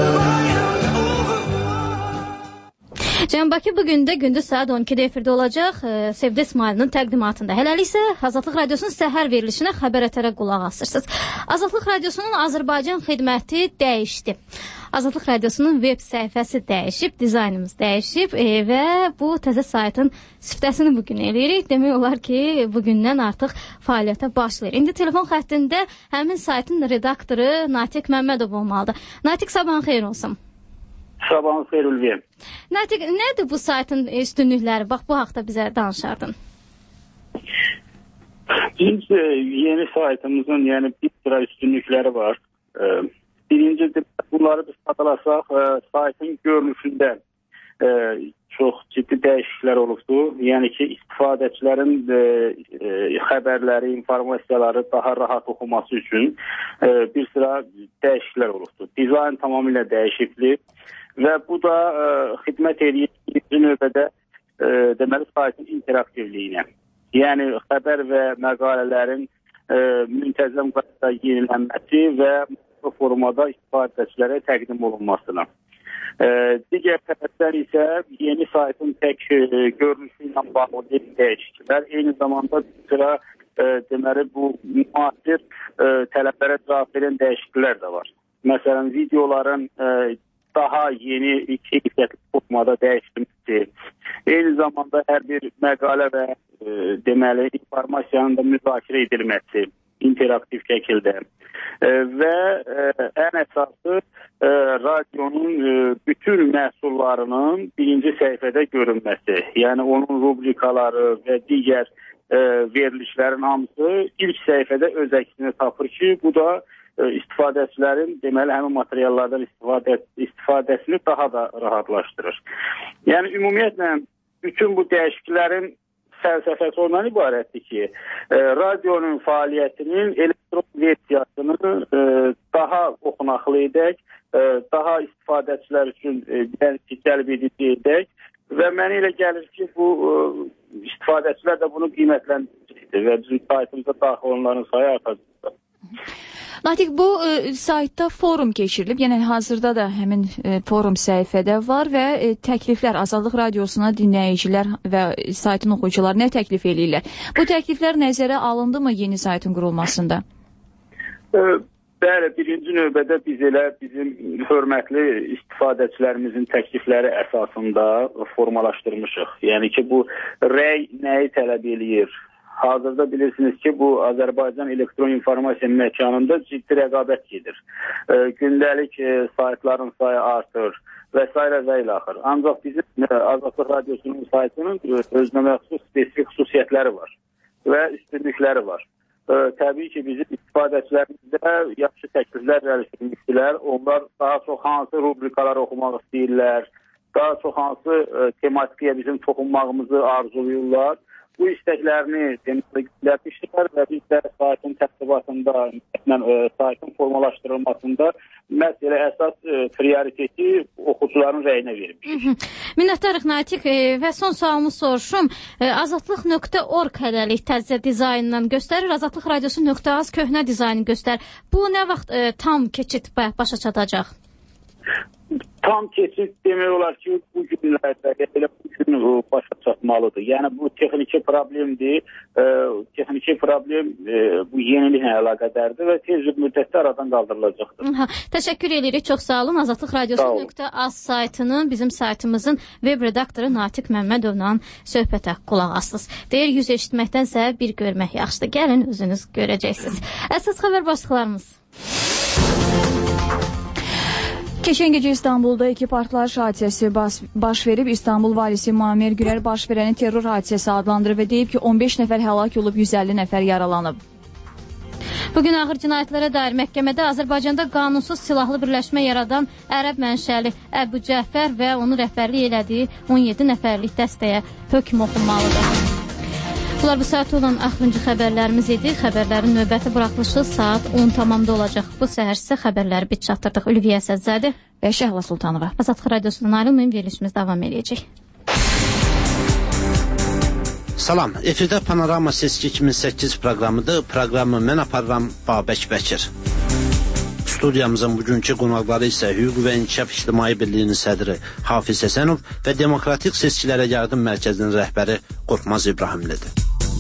Can Bakı bugün də gündüz saat on ikidə efirdə olacaq Sevdə İsmailinin təqdimatında. Hələlik isə Azadlıq Radiosunun səhər verilişinə xəbər ətərə qulaq asırsınız. Azadlıq Radiosunun Azərbaycan xidməti dəyişdi. Azadlıq Radiosunun web səhifəsi dəyişib, dizaynımız dəyişib e, və bu təzə saytın siftəsini bugün eləyirik. Demək olar ki, bugündən artıq fəaliyyətə başlayır. İndi telefon xəttində həmin saytın redaktoru Natiq Məmmədov olmalıdır. Natiq, sabahın xeyir olsun. Sabahın xeyir Ülviyə. Natiq, nədir bu saytın üstünlükləri? Bax, bu haqda bizə danışardın. Biz e, yeni saytımızın yəni bir sıra üstünlükləri var. E, birinci bunları biz sadalasaq, e, saytın görünüşündə e, çox ciddi dəyişikliklər olubdur. Yəni ki, istifadəçilərin e, e, xəbərləri, informasiyaları daha rahat oxuması üçün e, bir sıra dəyişikliklər olubdur. Dizayn tamamilə dəyişibdir. Və bu da e, xidmət edir birinci növbədə e, deməli saytın interaktivliyinə. Yəni xəbər və məqalələrin e, müntəzəm qaydada yenilənməsi və bu formada istifadəçilərə təqdim olunmasına. E, digər tərəfdən isə yeni saytın tək e, görünüşü ilə bağlı dəyişikliklər, eyni zamanda bir sıra e, deməli bu müasir e, tələblərə cavab verən dəyişikliklər də var. Məsələn, videoların e, daha yeni keyfiyyətli formada dəyişdirilməsi, eyni zamanda hər bir məqalə və e, deməli informasiyanın da müzakirə edilməsi interaktiv şəkildə e, və e, ən əsası e, radionun e, bütün məhsullarının birinci səhifədə görünməsi, yəni onun rubrikaları və digər e, verilişlərin hamısı ilk səhifədə öz əksini tapır ki, bu da istifadəçilərin deməli həmin materiallardan istifadə, istifadəsini daha da rahatlaşdırır. Yəni ümumiyyətlə bütün bu dəyişikliklərin fəlsəfəsi ondan ibarətdir ki, e, radionun fəaliyyətinin elektron versiyasını e, daha oxunaqlı edək, e, daha istifadəçilər üçün e, cəlb edici edək və mənə elə gəlir ki, bu e, istifadəçilər də bunu qiymətləndirəcəkdir və bizim saytımıza daxil onların sayı artacaqdır. Natiq, bu e, saytda forum keçirilib, yəni hazırda da həmin e, forum səhifədə var və e, təkliflər Azadlıq Radiosuna dinləyicilər və saytın oxuyucuları nə təklif eləyirlər? Bu təkliflər nəzərə alındı mı yeni saytın qurulmasında? E, bəli, birinci növbədə biz elə bizim hörmətli istifadəçilərimizin təklifləri əsasında formalaşdırmışıq. Yəni ki, bu rəy nəyi tələb eləyir? Hazırda bilirsiniz ki, bu Azərbaycan elektron informasiya məkanında ciddi rəqabət gedir. E, gündəlik e, saytların sayı artır və s. və ilə axır. Ancaq bizim e, Azadlıq Radiosunun saytının e, özünə məxsus spesifik xüsusiyyətləri var və üstünlükləri var. E, təbii ki, bizim istifadəçilərimizdə yaxşı təkliflər gəlişdirmişdilər. Onlar daha çox hansı rubrikalar oxumaq istəyirlər, daha çox hansı e, tematikaya bizim toxunmağımızı arzuluyurlar. Bu istəklərini demişdilər və biz də saytın təqdibatında, saytın formalaşdırılmasında məhz elə əsas e, prioriteti oxucuların rəyinə vermişik. Minnətdarıq Natiq e, və son sualımı soruşum. E, azadlıq nöqtə org hələlik təzə dizaynından göstərir, Azadlıq Radiosu nöqtə az köhnə dizaynı göstərir. Bu nə vaxt e, tam keçid başa çatacaq? Tam keçid demək olar ki, bu günlərdə elə bu gün başa çatmalıdır. Yəni bu texniki problemdir. E, texniki problem e, bu yeniliklə əlaqədardır və tez bir müddətdə aradan qaldırılacaqdır. Ha, təşəkkür edirik. Çox sağ olun. Azadlıq Radiosu nöqtə az saytının bizim saytımızın web redaktoru Natiq Məmmədovla söhbətə qulaq asdınız. Deyir, yüz eşitməkdənsə bir görmək yaxşıdır. Gəlin özünüz görəcəksiniz. Əsas xəbər başlıqlarımız. Keçən gecə İstanbulda iki partlayış hadisəsi baş verib. İstanbul valisi Muammer Gürər baş verəni terror hadisəsi adlandırıb və deyib ki, on beş nəfər həlak olub, yüz əlli nəfər yaralanıb. Bugün ağır cinayətlərə dair məhkəmədə Azərbaycanda qanunsuz silahlı birləşmə yaradan ərəb mənşəli Əbu Cəfər və onu rəhbərlik elədiyi on yeddi nəfərlik dəstəyə hökm oxunmalıdır. Bunlar bu saat olan axırıncı xəbərlərimiz idi. Xəbərlərin növbəti buraxılışı saat on tamamda olacaq. Bu səhər sizə xəbərləri biz çatdırdıq. Ülviyə Səzzədi və Şəhla Sultanova. Azadlıq radiosundan ayrılmayın, verilişimiz davam edəcək. Salam, efirdə Panorama Seçki iki min səkkiz proqramıdır. Proqramı mən aparıram Babək Bəkir. Studiyamızın bugünkü qonaqları isə Hüquq və İnkişaf İctimai Birliyinin sədri Hafiz Həsənov və Demokratik Seçkilərə Yardım Mərkəzinin rəhbəri Qorxmaz İbrahimlidir.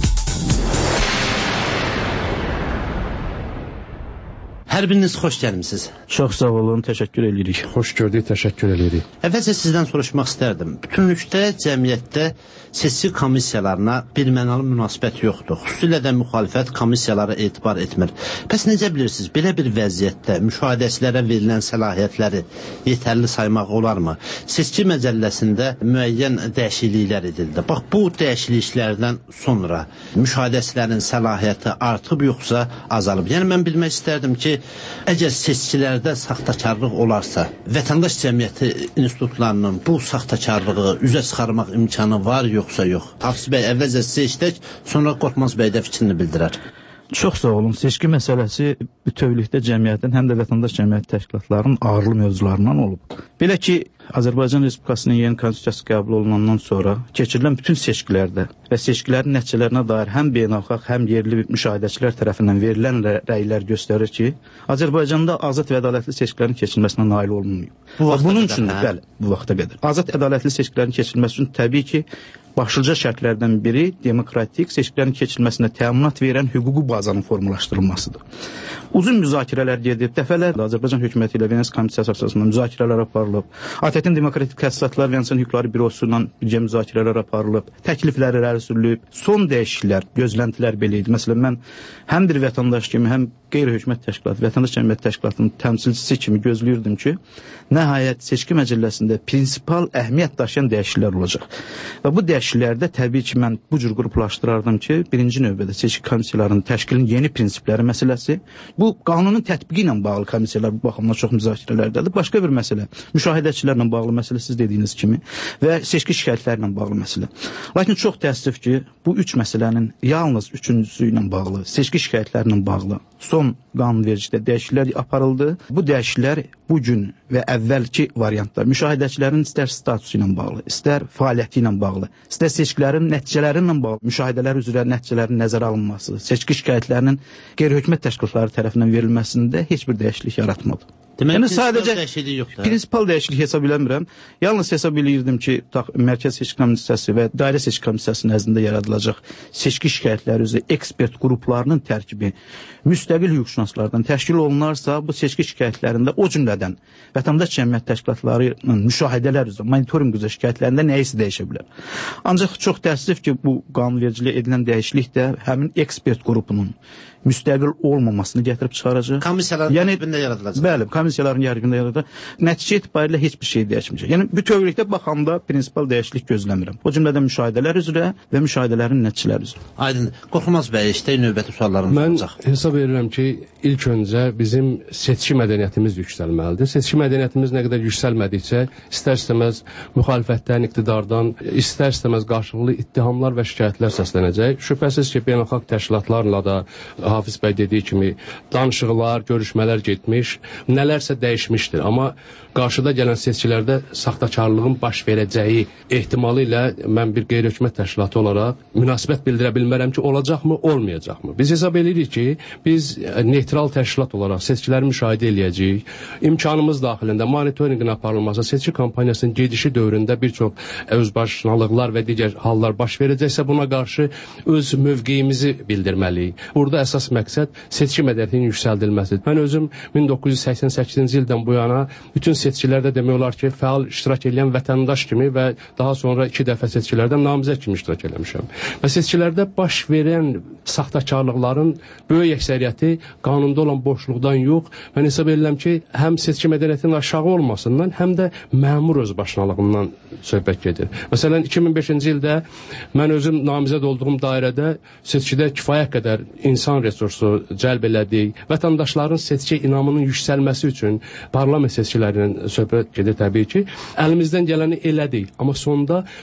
Hər biriniz xoş gəlmisiniz. Çox sağ olun, təşəkkür edirik. Xoş gördük, təşəkkür edirik. Əvvəlcə sizdən soruşmaq istərdim. Bütünlükdə cəmiyyətdə seçki komissiyalarına birmənalı münasibət yoxdur. Xüsusilə də müxalifət komissiyalara etibar etmir. Bəs necə bilirsiniz, belə bir vəziyyətdə müşahidəçilərə verilən səlahiyyətləri yetərli saymaq olarmı? Seçki məcəlləsində müəyyən dəyişikliklər edildi. Bax, bu dəyişikliklərdən sonra müşahidəçilərin səlahiyyəti artıb yoxsa azalıb? Yəni, mən bilmək istərdim ki, əgər seçkilərdə saxtakarlıq olarsa, vətəndaş cəmiyyəti institutlarının bu saxtakarlığı üzə çıxarmaq imkanı var yoxsa yox? Hafiz bəy, əvvəlcə sizə işlək, sonra Qorxmaz bəy də fikrini bildirər. Çox sağ olun. Seçki məsələsi bütövlükdə cəmiyyətin, həm də vətəndaş cəmiyyət təşkilatlarının ağırlı mövzularından olub. Belə ki, Azərbaycan Respublikasının yeni konstitusiyası qəbul olunandan sonra keçirilən bütün seçkilərdə və seçkilərin nəticələrinə dair həm beynəlxalq, həm yerli müşahidəçilər tərəfindən verilən rəylər göstərir ki, Azərbaycanda azad və ədalətli seçkilərin keçirilməsinə nail olunmuyor. Bu Bunun üçün, bəli, bu vaxta qədər. Azad ədalətli seçkilərin keçirilməsi üçün təbii ki, başlıca şərtlərdən biri demokratik seçkilərin keçirilməsinə təminat verən hüquqi bazanın formalaşdırılmasıdır. Uzun müzakirələr gedib, dəfələrlə Azərbaycan hökuməti ilə Venesiya Komissiyası əsasında müzakirələr aparılıb. A T T-in Demokratik Təsisatlar və İnsan Hüquqları Bürosu ilə birgə müzakirələr aparılıb, təkliflər irəli sürülüb, son dəyişikliklər, gözləntilər belə idi. Məsələn, mən həm bir vətəndaş kimi, həm qeyri-hökumət təşkilatı, vətəndaş cəmiyyət təşkilatının təmsilçisi kimi gözləyirdim ki, nəhayət seçki məcəlləsində prinsipal əhəmiyyət daşıyan dəyişikliklər olacaq. Və bu dəyişikliklərdə təbii ki, mən bu cür qruplaşdırardım ki, birinci növbədə seçki komissiyalarının təşkilinin yeni prinsipləri məsələsi, bu qanunun tətbiqi ilə bağlı komissiyalar bu baxımdan çox müzakirələrdədir. Başqa bir məsələ, müşahidəçilərlə bağlı məsələ siz dediyiniz kimi və seçki şikayətlərlə bağlı məsələ. Lakin çox təəssüf ki, bu üç məsələnin yalnız üçüncüsü ilə bağlı, seçki şikayətlərlə bağlı son qanunvericilikdə dəyişikliklər aparıldı. Bu dəyişikliklər bu gün və əvvəlki variantlar müşahidəçilərin istər statusu ilə bağlı, istər fəaliyyəti ilə bağlı, istər seçkilərin nəticələri ilə bağlı, müşahidələr üzrə nəticələrin nəzərə alınması, seçki şikayətlərinin qeyri-hökumət təşkilatları tərəfindən verilməsində heç bir dəyişiklik yaratmadı. Demək, yəni sadəcə dəyişiklik yoxdur. Prinsipal dəyişiklik hesab eləmirəm. Yalnız hesab eləyirdim ki, Mərkəz Seçki Komissiyası və Dairə Seçki Komissiyası nəzdində yaradılacaq seçki şikayətləri üzrə ekspert qruplarının tərkibi müstəqil hüquqşünaslardan təşkil olunarsa, bu seçki şikayətlərində o cümlədən vətəndaş cəmiyyət təşkilatlarının müşahidələr üzrə, monitorinq üzrə şikayətlərində nəyisə dəyişə bilər. Ancaq çox təəssüf ki, bu qanunvericiliyə edilən dəyişiklik də həmin ekspert qrupunun müstəqil olmamasını gətirib çıxaracaq. Komissiyaların yəni, tərkibində yaradılacaq. Bəli, komissiyaların tərkibində yaradılacaq. Nəticə etibarilə heç bir şey dəyişməyəcək. Yəni, bütövlükdə baxanda prinsipal dəyişiklik gözləmirəm. O cümlədən müşahidələr üzrə və müşahidələrin nəticələri üzrə. Aydın. Qorxmaz bəy, işte növbəti suallarımız Mən olacaq. Mən hesab edirəm ki, ilk öncə bizim seçki mədəniyyətimiz yüksəlməlidir. Seçki mədəniyyətimiz nə qədər yüksəlmədikcə, istər-istəməz müxalifətdən, iqtidardan, istər-istəməz qarşılıqlı ittihamlar və şikayətlər səslənəcək. Şübhəsiz ki, beynəlxalq təşkilatlarla da Hafiz bəy dediyi kimi danışıqlar, görüşmələr getmiş, nələrsə dəyişmişdir. Amma qarşıda gələn seçkilərdə saxtakarlığın baş verəcəyi ehtimalı ilə mən bir qeyri-hökumət təşkilatı olaraq münasibət bildirə bilmərəm ki, olacaqmı, olmayacaqmı? Biz hesab edirik ki, biz neytral təşkilat olaraq seçkiləri müşahidə eləyəcəyik. İmkanımız daxilində monitorinqin aparılması, seçki kampaniyasının gedişi dövründə bir çox özbaşınalıqlar və digər hallar baş verəcəksə, buna qarşı öz mövqeyimizi bildirməliyik. Burada əsas məqsəd seçki mədəniyyətinin yüksəldilməsidir. Mən özüm min doqquz yüz səksən səkkizinci ildən bu yana bütün seçkilərdə demək olar ki, fəal iştirak edən vətəndaş kimi və daha sonra iki dəfə seçkilərdə namizəd kimi iştirak eləmişəm. Və seçkilərdə baş verən saxtakarlıqların böyük əksəriyyəti qanunda olan boşluqdan yox, mən hesab edirəm ki, həm seçki mədəniyyətinin aşağı olmasından, həm də məmur özbaşınalığından söhbət gedir. Məsələn, iki min beşinci ildə mən özüm namizəd olduğum dairədə seçkidə kifayət qədər insan resursu cəlb elədik. Vətəndaşların seçki inamının yüksəlməsi üçün parlament seçkilərinin söhbət gedir təbii ki. Əlimizdən gələni elədik. Amma sonda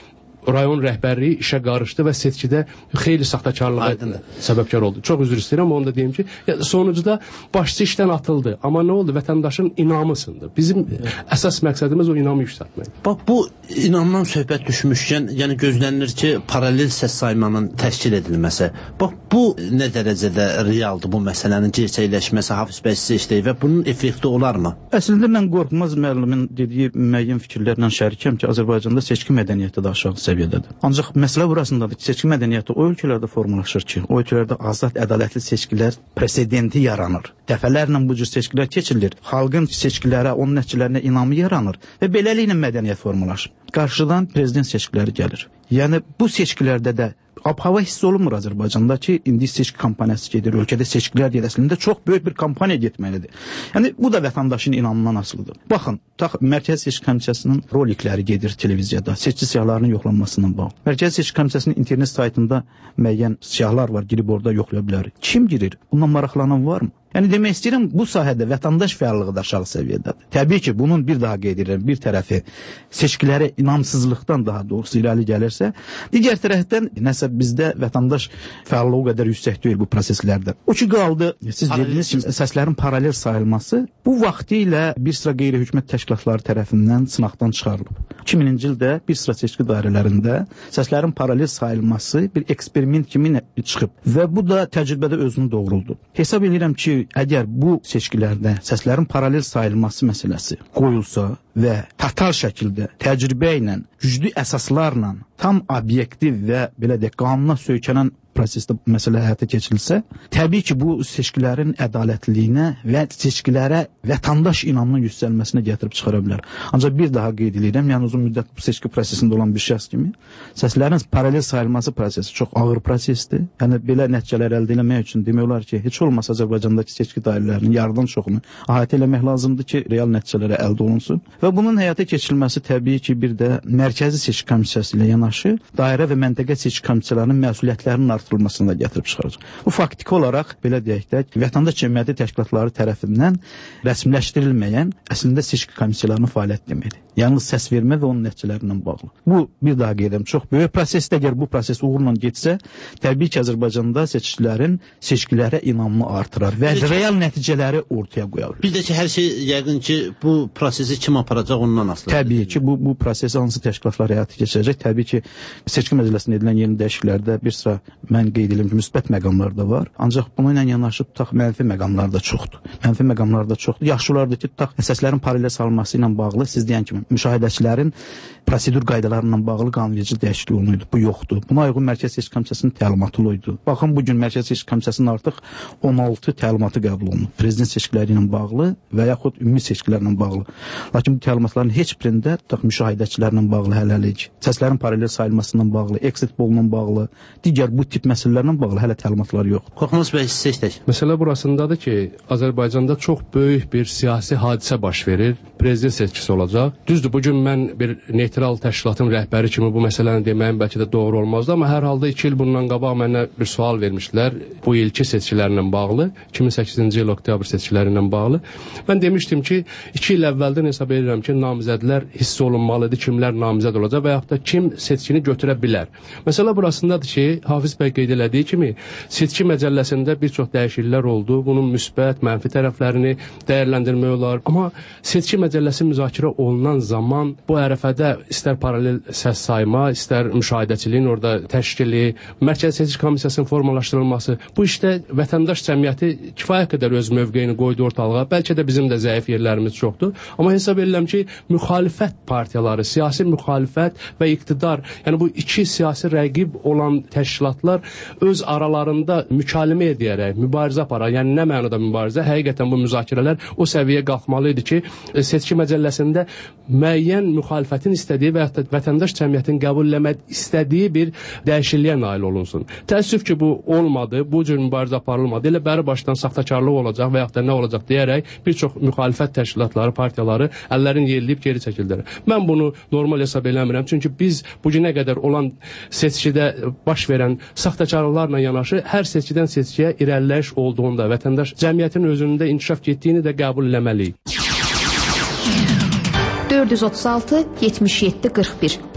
rayon rəhbərliyi işə qarışdı və seçkidə xeyli saxtakarlığa səbəbkar oldu. Çox üzr istəyirəm, onu da deyim ki, sonucda başçı işdən atıldı. Amma nə oldu? Vətəndaşın inamı sındı. Bizim əsas məqsədimiz o inamı yüksəltmək. Bax, bu inamdan söhbət düşmüşkən, yəni gözlənilir ki, paralel səs saymanın təşkil edilməsi. Bax, bu nə dərəcədə realdır bu məsələnin gerçəkləşməsi, Hafiz bəy sizə işləyir və bunun effekti olarmı? Əslində mən Qorxmaz müəllimin dediyi müəyyən fikirlərlə şərikəm ki, Azərbaycanda seçki mədəniyyəti də aşağı səviyyədədir. Ancaq məsələ burasındadır ki, seçki mədəniyyəti o ölkələrdə formalaşır ki, o ölkələrdə azad, ədalətli seçkilər presedenti yaranır. Dəfələrlə bu cür seçkilər keçirilir. Xalqın seçkilərə, onun nəticələrinə inamı yaranır və beləliklə mədəniyyət formalaşır. Qarşıdan prezident seçkiləri gəlir. Yəni bu seçkilərdə də ab-hava hiss olunmur Azərbaycanda ki, indi seçki kampaniyası gedir, ölkədə seçkilər gedir, əslində çox böyük bir kampaniya getməlidir. Yəni bu da vətəndaşın inamından asılıdır. Baxın, tax Mərkəzi Seçki Komissiyasının rolikləri gedir televiziyada, seçki siyahılarının yoxlanmasından bağlı. Mərkəzi Seçki Komissiyasının internet saytında müəyyən siyahılar var, girib orada yoxlaya bilər. Kim girir? Bundan maraqlanan varmı? Yəni demək istəyirəm, bu sahədə vətəndaş fəallığı da aşağı səviyyədədir. Təbii ki, bunun bir daha qeyd edirəm, bir tərəfi seçkilərə inamsızlıqdan daha doğrusu irəli gəlirsə, digər tərəfdən nəsə bizdə vətəndaş fəallığı o qədər yüksək deyil bu proseslərdə. O ki qaldı, siz dediniz ki, səslərin paralel sayılması bu vaxtı ilə bir sıra qeyri-hökumət təşkilatları tərəfindən sınaqdan çıxarılıb. iki mininci ildə bir sıra seçki dairələrində səslərin paralel sayılması bir eksperiment kimi çıxıb və bu da təcrübədə özünü doğruldu. Hesab edirəm ki, əgər bu seçkilərdə səslərin paralel sayılması məsələsi qoyulsa və total şəkildə təcrübə ilə, güclü əsaslarla, tam obyektiv və belə deyək, qanuna söykənən prosesdə məsələ həyata keçirilsə, təbii ki, bu seçkilərin ədalətliliyinə və seçkilərə vətəndaş inamının yüksəlməsinə gətirib çıxara bilər. Ancaq bir daha qeyd edirəm, yəni uzun müddət bu seçki prosesində olan bir şəxs kimi, səslərin paralel sayılması prosesi çox ağır prosesdir. Yəni belə nəticələr əldə etmək üçün demək olar ki, heç olmasa Azərbaycandakı seçki dairələrinin yarıdan çoxunu əhatə etmək lazımdır ki, real nəticələrə əldə olunsun. Və bunun həyata keçirilməsi təbii ki, bir də Mərkəzi Seçki Komissiyası ilə yanaşı dairə və məntəqə seçki komissiyalarının məsuliyyətlərinin artırılmasını da gətirib çıxaracaq. Bu faktiki olaraq belə deyək də, vətəndaş cəmiyyəti təşkilatları tərəfindən rəsmiləşdirilməyən əslində seçki komissiyalarının fəaliyyəti deməkdir. Yalnız səs vermə və onun nəticələrindən bağlı. Bu bir daha qeyd edirəm, çox böyük prosesdir. Əgər bu proses uğurla getsə, təbii ki, Azərbaycanda seçkilərin seçkilərə inamını artırar və real nəticələri ortaya qoyar. Bir də ki, hər şey yəqin ki, bu prosesi kim aparacaq ondan asılıdır. Təbii ki, bu bu prosesi hansı təşkilatlar həyata keçirəcək? Təbii ki, seçki məcəlləsində edilən yeni dəyişikliklərdə bir sıra mən qeyd edirəm ki, müsbət məqamlar da var. Ancaq bunu ilə yanaşı tutaq mənfi məqamlar da çoxdur. Mənfi məqamlar da çoxdur. Yaxşı olardı ki, tutaq səslərin paralel salınması ilə bağlı siz deyən kimi müşahidəçilərin prosedur qaydalarından bağlı qanunverici dəyişiklik olunuydu. Bu yoxdur. Buna uyğun Mərkəzi Seçki Komissiyasının təlimatı oydu. Baxın, bu gün Mərkəzi Seçki Komissiyasının artıq on altı təlimatı qəbul olunub. Prezident seçkiləri ilə bağlı və yaxud ümumi seçkilərlə bağlı. Lakin bu təlimatların heç birində tutaq müşahidəçilərlə bağlı hələlik, səslərin paralel sayılmasından bağlı, exit poll-la bağlı, digər bu tip məsələlərlə bağlı hələ təlimatlar yoxdur. Qorxmaz bəy, siz seçdək. Məsələ burasındadır ki, Azərbaycanda çox böyük bir siyasi hadisə baş verir. Prezident seçkisi olacaq. Düzdür, bugün mən bir neytral təşkilatın rəhbəri kimi bu məsələni deməyim bəlkə də doğru olmazdı, amma hər halda iki il bundan qabaq mənə bir sual vermişdilər bu ilki seçkilərlə bağlı, iki min səkkizinci il oktyabr seçkiləri ilə bağlı. Mən demişdim ki, iki il əvvəldən hesab edirəm ki, namizədlər hiss olunmalıdır, kimlər namizəd olacaq və yaxud da kim seçkini götürə bilər. Məsələ burasındadır ki, Hafiz bəy qeyd elədiyi kimi, seçki məcəlləsində bir çox dəyişikliklər oldu. Bunun müsbət, mənfi tərəflərini dəyərləndirmək olar. Amma seçki məcəlləsi müzakirə olunan zaman bu ərəfədə istər paralel səs sayma, istər müşahidəçiliyin orada təşkili, Mərkəzi Seçki Komissiyasının formalaşdırılması, bu işdə vətəndaş cəmiyyəti kifayət qədər öz mövqeyini qoydu ortalığa. Bəlkə də bizim də zəif yerlərimiz çoxdur. Amma hesab edirəm ki, müxalifət partiyaları, siyasi müxalifət və iqtidar, yəni bu iki siyasi rəqib olan təşkilatlar öz aralarında mükalimə edərək, mübarizə aparar. Yəni nə mənada mübarizə? Həqiqətən bu müzakirələr o səviyyəyə qalxmalı idi ki, seçki məcəlləsində müəyyən müxalifətin istədiyi və yaxud da vətəndaş cəmiyyətin qəbul eləmək istədiyi bir dəyişikliyə nail olunsun. Təəssüf ki, bu olmadı, bu cür mübarizə aparılmadı. Elə bəri başdan saxtakarlıq olacaq və yaxud da nə olacaq deyərək bir çox müxalifət təşkilatları, partiyaları əllərini yelləyib geri çəkildilər. Mən bunu normal hesab eləmirəm, çünki biz bugünə qədər olan seçkidə baş verən saxtakarlıqlarla yanaşı hər seçkidən seçkiyə irəliləyiş olduğunda vətəndaş cəmiyyətin özündə inkişaf getdiyini də qəbul eləməliyik. dörd yüz otuz altı yetmiş yeddi qırx bir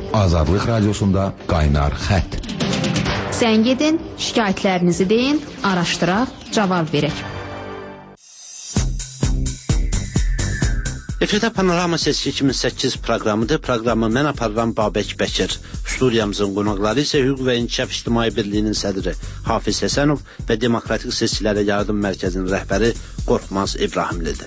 Azadlıq Radiosunda qaynar xətt. Zəng edin, şikayətlərinizi deyin, araşdıraq, cavab verək. Efirdə Panorama Seçki iki min səkkiz proqramıdır. Proqramı mən aparıram Babək Bəkir. Studiyamızın qonaqları isə Hüquq və İnkişaf İctimai Birliyinin sədri Hafiz Həsənov və Demokratik Seçkilərə Yardım Mərkəzinin rəhbəri Qorxmaz İbrahimlidir.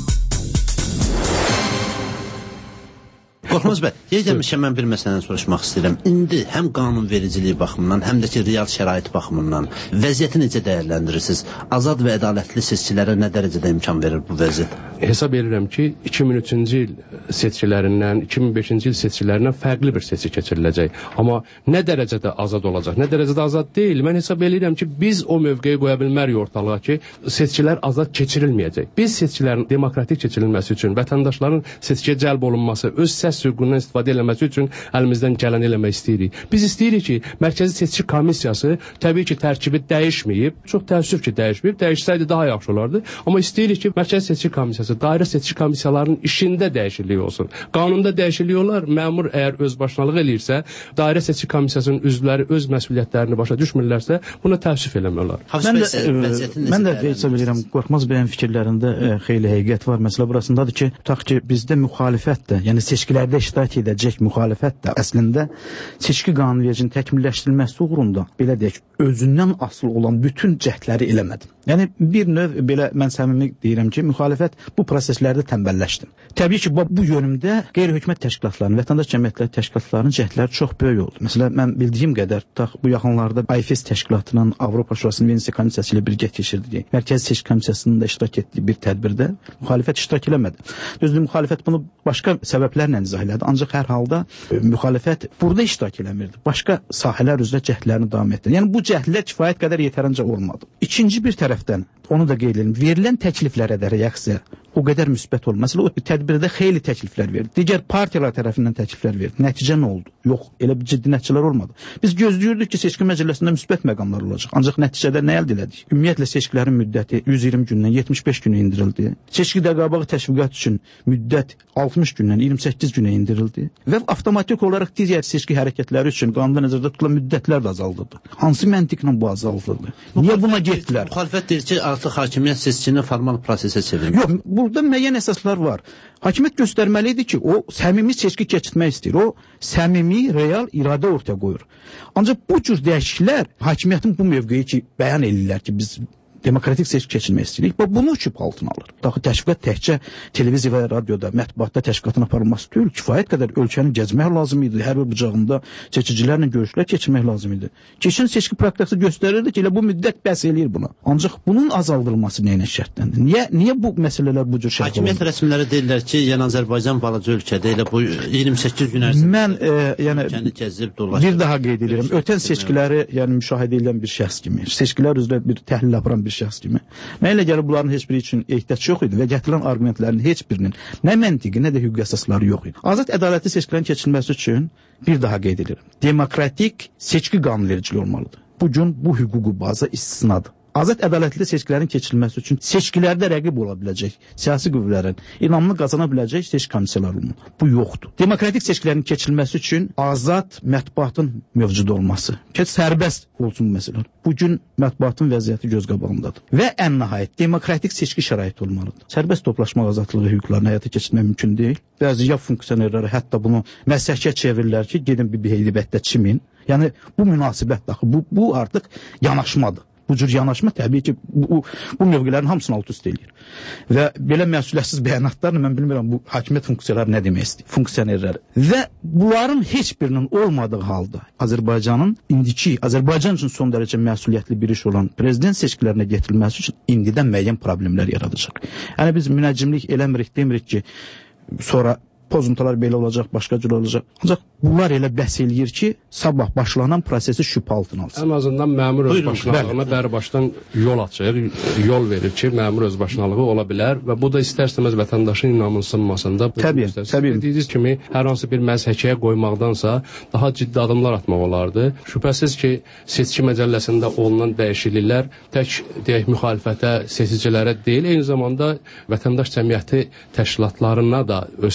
Qorxmaz bəy, yer gəlmişkən mən bir məsələni soruşmaq istəyirəm. İndi həm qanunvericiliyi baxımından, həm də ki, real şərait baxımından vəziyyəti necə dəyərləndirirsiniz? Azad və ədalətli seçkilərə nə dərəcədə imkan verir bu vəziyyət? Hesab edirəm ki, iki min üçüncü il seçkilərindən, iki min beşinci il seçkilərindən fərqli bir seçki keçiriləcək. Amma nə dərəcədə azad olacaq, nə dərəcədə azad deyil. Mən hesab edirəm ki, biz o mövqeyi qoya bilmərik ortalığa ki, seçkilər azad keçirilməyəcək. Biz seçkilərin demokratik keçirilməsi üçün, vətəndaşların seçkiyə cəlb olunması, öz səs hüququndan istifadə eləməsi üçün əlimizdən gələni eləmək istəyirik. Biz istəyirik ki, Mərkəzi Seçki Komissiyası təbii ki, tərkibi dəyişməyib, çox təəssüf ki, dəyişməyib, dəyişsəydi daha yaxşı olardı. Amma istəyirik ki, Mərkəzi Seçki Komissiyası, dairə seçki komissiyalarının işində dəyişiklik olsun. Qanunda dəyişiklik olar, məmur əgər özbaşınalıq eləyirsə, dairə seçki komissiyasının üzvləri öz məsuliyyətlərini başa düşmürlərsə, buna təəssüf eləmək olar. Mən də, mən də hesab edirəm, Qorxmaz bəyin fikirlərində ə, xeyli həqiqət var. Məsələ burasındadır ki, tutaq ki, bizdə müxalifət də, yəni seçkilərdə iştirak edəcək müxalifət də əslində seçki qanunvericinin təkmilləşdirilməsi uğrunda, belə deyək, özündən asılı olan bütün cəhdləri eləmədi. Yəni bir növ belə mən səmimi deyirəm ki, müxalifət bu proseslərdə tənbəlləşdi. Təbii ki, bu yönümdə qeyri-hökumət təşkilatlarının, vətəndaş cəmiyyətləri təşkilatlarının cəhdləri çox böyük oldu. Məsələn, mən bildiyim qədər, tutaq bu yaxınlarda I F E S təşkilatının Avropa Şurasının Venesiya Komissiyası ilə birgə keçirdiyi, Mərkəzi Seçki Komissiyasının da iştirak etdiyi bir tədbirdə müxalifət iştirak eləmədi. Düzdür, müxalifət bunu başqa səbəblərlə izah elədi, ancaq hər halda e, müxalifət burada iştirak eləmirdi. Başqa sahələr üzrə cəhdlərini davam etdi. Yəni bu cəhdlər kifayət qədər yetərincə olmadı. İkinci bir tərəfdən onu da qeyd edelim, verilən təkliflərə də reaksiya o qədər müsbət oldu. Məsələn, o tədbirdə xeyli təkliflər verdi. Digər partiyalar tərəfindən təkliflər verdi. Nəticə nə oldu? Yox, elə bir ciddi nəticələr olmadı. Biz gözləyirdik ki, seçki məcəlləsində müsbət məqamlar olacaq. Ancaq nəticədə nə əldə elədik? Ümumiyyətlə seçkilərin müddəti yüz iyirmi gündən yetmiş beş günə endirildi. Seçkidə qabağı təşviqat üçün müddət altmış gündən iyirmi səkkiz günə endirildi və avtomatik olaraq digər seçki hərəkətləri üçün qanunda nəzərdə tutulan müddətlər də azaldıldı. Hansı məntiqlə bu azaldıldı? Niyə buna getdilər? Müxalifət deyir ki, artıq hakimiyyət seçkini formal prosesə çevirir. Yox, burada müəyyən əsaslar var. Hakimiyyət göstərməli idi ki, o səmimi seçki keçirtmək istəyir. O səmimi, real iradə ortaya qoyur. Ancaq bu cür dəyişikliklər hakimiyyətin bu mövqeyi ki, bəyan edirlər ki, biz demokratik seçki keçirmək istəyirik. Bu bunu küp altına alır. Daxı təşviqat təkcə televiziya və radioda, mətbuatda təşviqatın aparılması deyil, kifayət qədər ölkəni gəzmək lazım idi. Hər bir bucağında seçicilərlə görüşlər keçirmək lazım idi. Keçən seçki praktiki göstərirdi ki, elə bu müddət bəs eləyir buna. Ancaq bunun azaldılması nə ilə şərtləndi? Niyə niyə bu məsələlər bu cür şərt olunur? Hakimiyyət rəsmiləri deyirlər ki, yəni Azərbaycan balaca ölkədə elə bu iyirmi səkkiz gün ərzində mən e, yəni gəzib dolaşır. Bir daha qeyd edirəm. Ötən seçkiləri, yəni müşahidə edən bir şəxs kimi, seçkilər üzrə bir təhlil aparan bir şəxs kimi. Mən elə gəlir bunların heç biri üçün ehtiyac yox idi və gətirilən arqumentlərin heç birinin nə məntiqi, nə də hüquqi əsasları yox idi. Azad ədalətli seçkilərin keçirilməsi üçün bir daha qeyd edirəm. Demokratik seçki qanunvericiliyi olmalıdır. Bu gün bu hüquqi baza istisnadır. Azad ədalətli seçkilərin keçirilməsi üçün seçkilərdə rəqib ola biləcək siyasi qüvvələrin inamını qazana biləcək seçki komissiyaları olmalı. Bu yoxdur. Demokratik seçkilərin keçirilməsi üçün azad mətbuatın mövcud olması, ki, sərbəst olsun məsələn. Bu gün mətbuatın vəziyyəti göz qabağındadır. Və ən nəhayət demokratik seçki şəraiti olmalıdır. Sərbəst toplaşma azadlığı hüquqlarını həyata keçirmək mümkün deyil. Bəzi ya funksionerləri hətta bunu məsəhkə çevirirlər ki, gedin bir heybətdə çimin. Yəni bu münasibət daxı, bu, bu artıq yanaşmadır. Bu cür yanaşma təbii ki, bu, bu mövqələrin hamısını alt üst eləyir. Və belə məsuliyyətsiz bəyanatlarla mən bilmirəm bu hakimiyyət funksiyaları nə demək istəyir, funksionerləri. Və bunların heç birinin olmadığı halda Azərbaycanın indiki, Azərbaycan üçün son dərəcə məsuliyyətli bir iş olan prezident seçkilərinə getirilməsi üçün indidən müəyyən problemlər yaradacaq. Yəni biz münəccimlik eləmirik, demirik ki, sonra pozuntular belə olacaq, başqa cür olacaq. Ancaq bunlar elə bəhs eləyir ki, sabah başlanan prosesi şübhə altına alsın. Ən azından məmur özbaşınalığına bəri başdan yol açır, yol verir ki, məmur özbaşınalığı ola bilər və bu da istər-istəməz vətəndaşın inamının sınmasında. Təbii, təbii. Dediyiniz kimi, hər hansı bir məzhəkiyə qoymaqdansa daha ciddi adımlar atmaq olardı. Şübhəsiz ki, seçki məcəlləsində olunan dəyişikliklər tək deyək müxalifətə, seçicilərə deyil, eyni zamanda vətəndaş cəmiyyəti təşkilatlarına da öz təsirini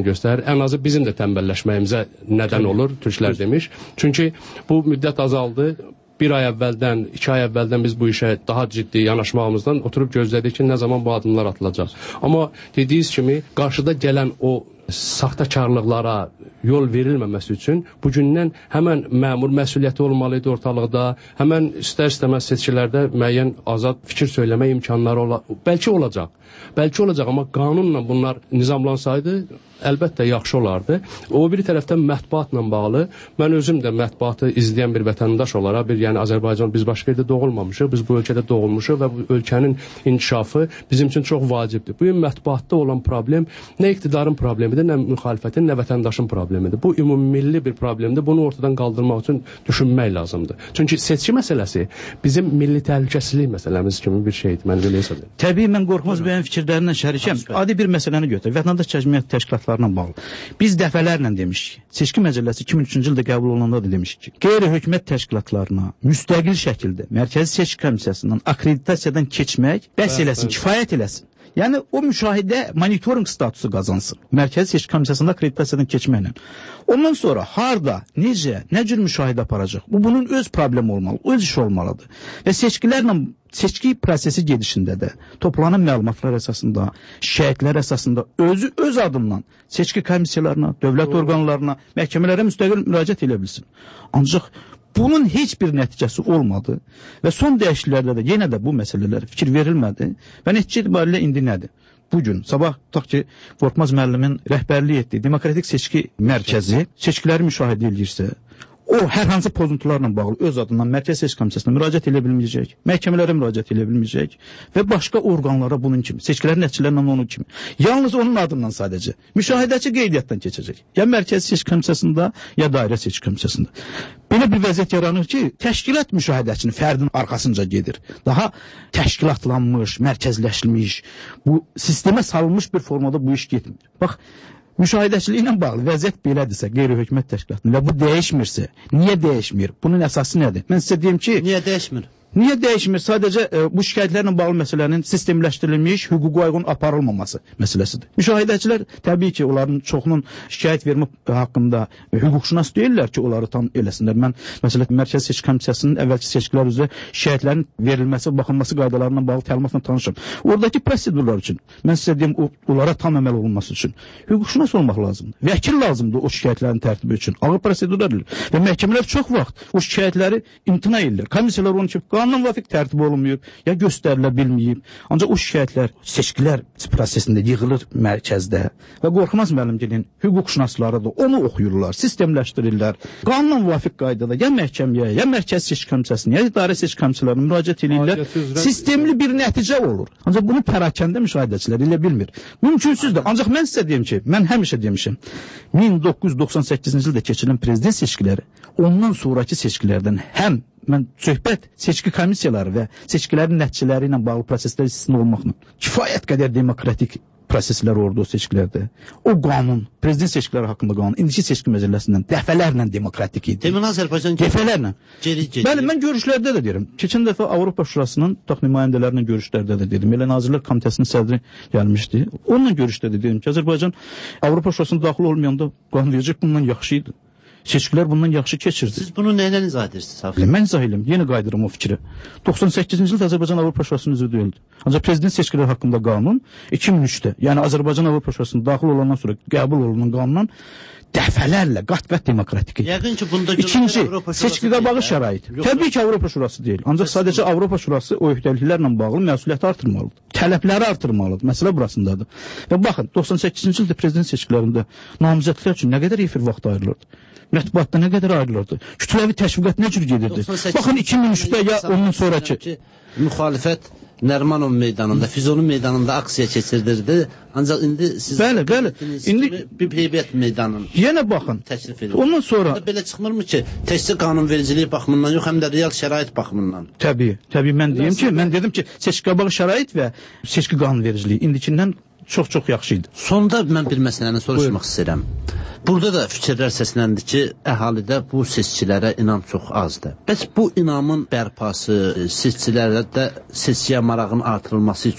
olduğunu göstərir. Ən azı bizim də tənbəlləşməyimizə nədən olur, türklər demiş. Çünki bu müddət azaldı. Bir ay əvvəldən, iki ay əvvəldən biz bu işə daha ciddi yanaşmağımızdan oturub gözlədik ki, nə zaman bu adımlar atılacaq. Amma dediyiniz kimi, qarşıda gələn o saxtakarlıqlara yol verilməməsi üçün bugündən həmən məmur məsuliyyəti olmalıydı ortalıqda, həmən istər-istəməz seçkilərdə müəyyən azad fikir söyləmə imkanları ola bəlkə olacaq. Bəlkə olacaq, amma qanunla bunlar nizamlansaydı, əlbəttə yaxşı olardı. O bir tərəfdən mətbuatla bağlı, mən özüm də mətbuatı izləyən bir vətəndaş olaraq, bir, yəni Azərbaycan, biz başqa yerdə doğulmamışıq, biz bu ölkədə doğulmuşuq və bu ölkənin inkişafı bizim üçün çox vacibdir. Bu gün mətbuatda olan problem nə iqtidarın problemidir, nə müxalifətin, nə vətəndaşın problemidir. Bu ümummilli bir problemdir. Bunu ortadan qaldırmaq üçün düşünmək lazımdır. Çünki seçki məsələsi bizim milli təhlükəsizlik məsələmiz kimi bir şeydir. Mən belə hesab edirəm. Təbii mən Qorxmaz bəyin fikirlərindən şərikəm. Adi bir məsələni götür. Vətəndaş cəmiyyət təşkilatlarına bağlı. Biz dəfələrlə demişik. Seçki məcəlləsi iki min üçüncü ildə qəbul olunanda da demişik ki, qeyri-hökumət təşkilatlarına müstəqil şəkildə Mərkəzi Seçki Komissiyasından akkreditasiyadan keçmək bəs eləsin, kifayət eləsin. Yəni o müşahidə monitorinq statusu qazansın. Mərkəzi Seçki Komissiyasında akkreditasiyadan keçməklə. Ondan sonra harda, necə, nə cür müşahidə aparacaq? Bu bunun öz problemi olmalı, öz iş olmalıdır. Və seçkilərlə seçki prosesi gedişində də toplanan məlumatlar əsasında, şikayətlər əsasında özü öz adından seçki komissiyalarına, dövlət orqanlarına, məhkəmələrə müstəqil müraciət edə bilsin. Ancaq bunun heç bir nəticəsi olmadı və son dəyişikliklərdə də yenə də bu məsələlər fikir verilmədi və nəticə itibarilə indi nədir? Bugün, sabah tutaq ki, Qorxmaz müəllimin rəhbərlik etdiyi Demokratik Seçki Mərkəzi seçkiləri müşahidə edirsə, o hər hansı pozuntularla bağlı öz adından Mərkəzi Seçki Komissiyasına müraciət edə bilməyəcək, məhkəmələrə müraciət edə bilməyəcək və başqa orqanlara bunun kimi, seçkilərin nəticələrindən onun kimi. Yalnız onun adından sadəcə müşahidəçi qeydiyyatdan keçəcək. Ya Mərkəzi Seçki Komissiyasında, ya Dairə Seçki Komissiyasında. Belə bir vəziyyət yaranır ki, təşkilat müşahidəçinin fərdin arxasınca gedir. Daha təşkilatlanmış, mərkəzləşmiş, bu sistemə salınmış bir formada bu iş getmir. Bax, müşahidəçiliklə bağlı vəziyyət belədirsə qeyri-hökumət təşkilatının və bu dəyişmirsə, niyə dəyişmir? Bunun əsası nədir? Mən sizə deyim ki, niyə dəyişmir? Niyə dəyişmir? Sadəcə e, bu şikayətlərlə bağlı məsələnin sistemləşdirilmiş, hüquqa uyğun aparılmaması məsələsidir. Müşahidəçilər təbii ki, onların çoxunun şikayət vermə haqqında e, hüquqşünas deyirlər ki, onları tam eləsinlər. Mən məsələn Mərkəzi Seçki Komissiyasının əvvəlki seçkilər üzrə şikayətlərin verilməsi, baxılması qaydalarına bağlı təlimatla tanışım. Oradakı prosedurlar üçün, mən sizə deyim, o, onlara tam əməl olunması üçün hüquqşünas olmaq lazımdır. Vəkil lazımdır o şikayətlərin tərtibi üçün. Ağır prosedurlar edilir və məhkəmələr çox vaxt o şikayətləri imtina edirlər. Komissiyalar onun üçün qanun müvafiq tərtib olunmuyor, ya göstərilə bilməyib. Ancaq o şikayətlər seçkilər prosesində yığılır mərkəzdə və Qorxmaz müəllimgilin hüquqşünasları da onu oxuyurlar, sistemləşdirirlər. Qanun müvafiq qaydada ya məhkəməyə, ya Mərkəzi Seçki Komissiyasına, ya İdarə Seçki Komissiyasına müraciət edirlər. Sistemli bir nəticə olur. Ancaq bunu pərakəndə müşahidəçilər elə bilmir. Mümkünsüzdür. Ancaq mən sizə deyim ki, mən həmişə demişim, min doqquz yüz doxsan səkkizinci ildə keçirilən prezident seçkiləri ondan sonraki seçkilərdən həm mən söhbət seçki komissiyaları və seçkilərin nəticələri ilə bağlı proseslər istisna olmaqla kifayət qədər demokratik proseslər oldu o seçkilərdə. O qanun, prezident seçkiləri haqqında qanun, indiki seçki məcəlləsindən dəfələrlə demokratik idi. Demin Azərbaycan dəfələrlə. Geri gedir. Bəli, mən görüşlərdə də deyirəm. Keçən dəfə Avropa Şurasının tutaq nümayəndələrinin görüşlərdə də dedim. Elə Nazirlər Komitəsinin sədri gəlmişdi. Onunla görüşdə də dedim ki, Azərbaycan Avropa Şurasına daxil olmayanda qanunvericilik bundan yaxşı idi. Seçkilər bundan yaxşı keçirdi. Siz bunu nə ilə izah edirsiniz? Mən izah edirəm, yenə qayıdıram o fikrə. doxsan səkkizinci ildə Azərbaycan Avropa Şurasının üzvü deyildi. Ancaq prezident seçkiləri haqqında qanun iki min üçdə, yəni Azərbaycan Avropa Şurasına daxil olandan sonra qəbul olunan qanundan dəfələrlə qat-qat demokratik idi. Yəqin ki, bunda İkinci, seçki qabağı şərait. Təbii ki, Avropa Şurası deyil. Ancaq sadəcə Avropa Şurası o öhdəliklərlə bağlı məsuliyyəti artırmalıdır. Tələbləri artırmalıdır. Məsələ burasındadır. Və baxın, doxsan səkkizinci ildə prezident seçkilərində namizədlər üçün nə qədər efir vaxt ayrılırdı? Mətbuatda nə qədər ayrılırdı? Kütləvi təşviqat nə cür gedirdi? Baxın, iki min üçdə ya ondan sonraki müxalifət Nərmanov meydanında, Füzuli meydanında aksiya keçirdirdi. Ancaq indi siz bəli, bəli. İndi bir heyət meydanının yenə baxın. Təklif edir. Ondan sonra belə çıxmırmı ki, təkcə qanunvericilik baxımından yox, həm də real şərait baxımından. Təbii, təbii mən deyim ki, mən dedim ki, seçki qabağı şərait və seçki qanunvericiliyi indikindən çox-çox yaxşı idi. Sonda mən bir məsələni soruşmaq istəyirəm. Burada da fikirlər səsləndi ki, əhalidə bu seçkilərə inam çox azdır. Bəs bu inamın bərpası, seçkilərdə seçkiyə marağın artırılması üçün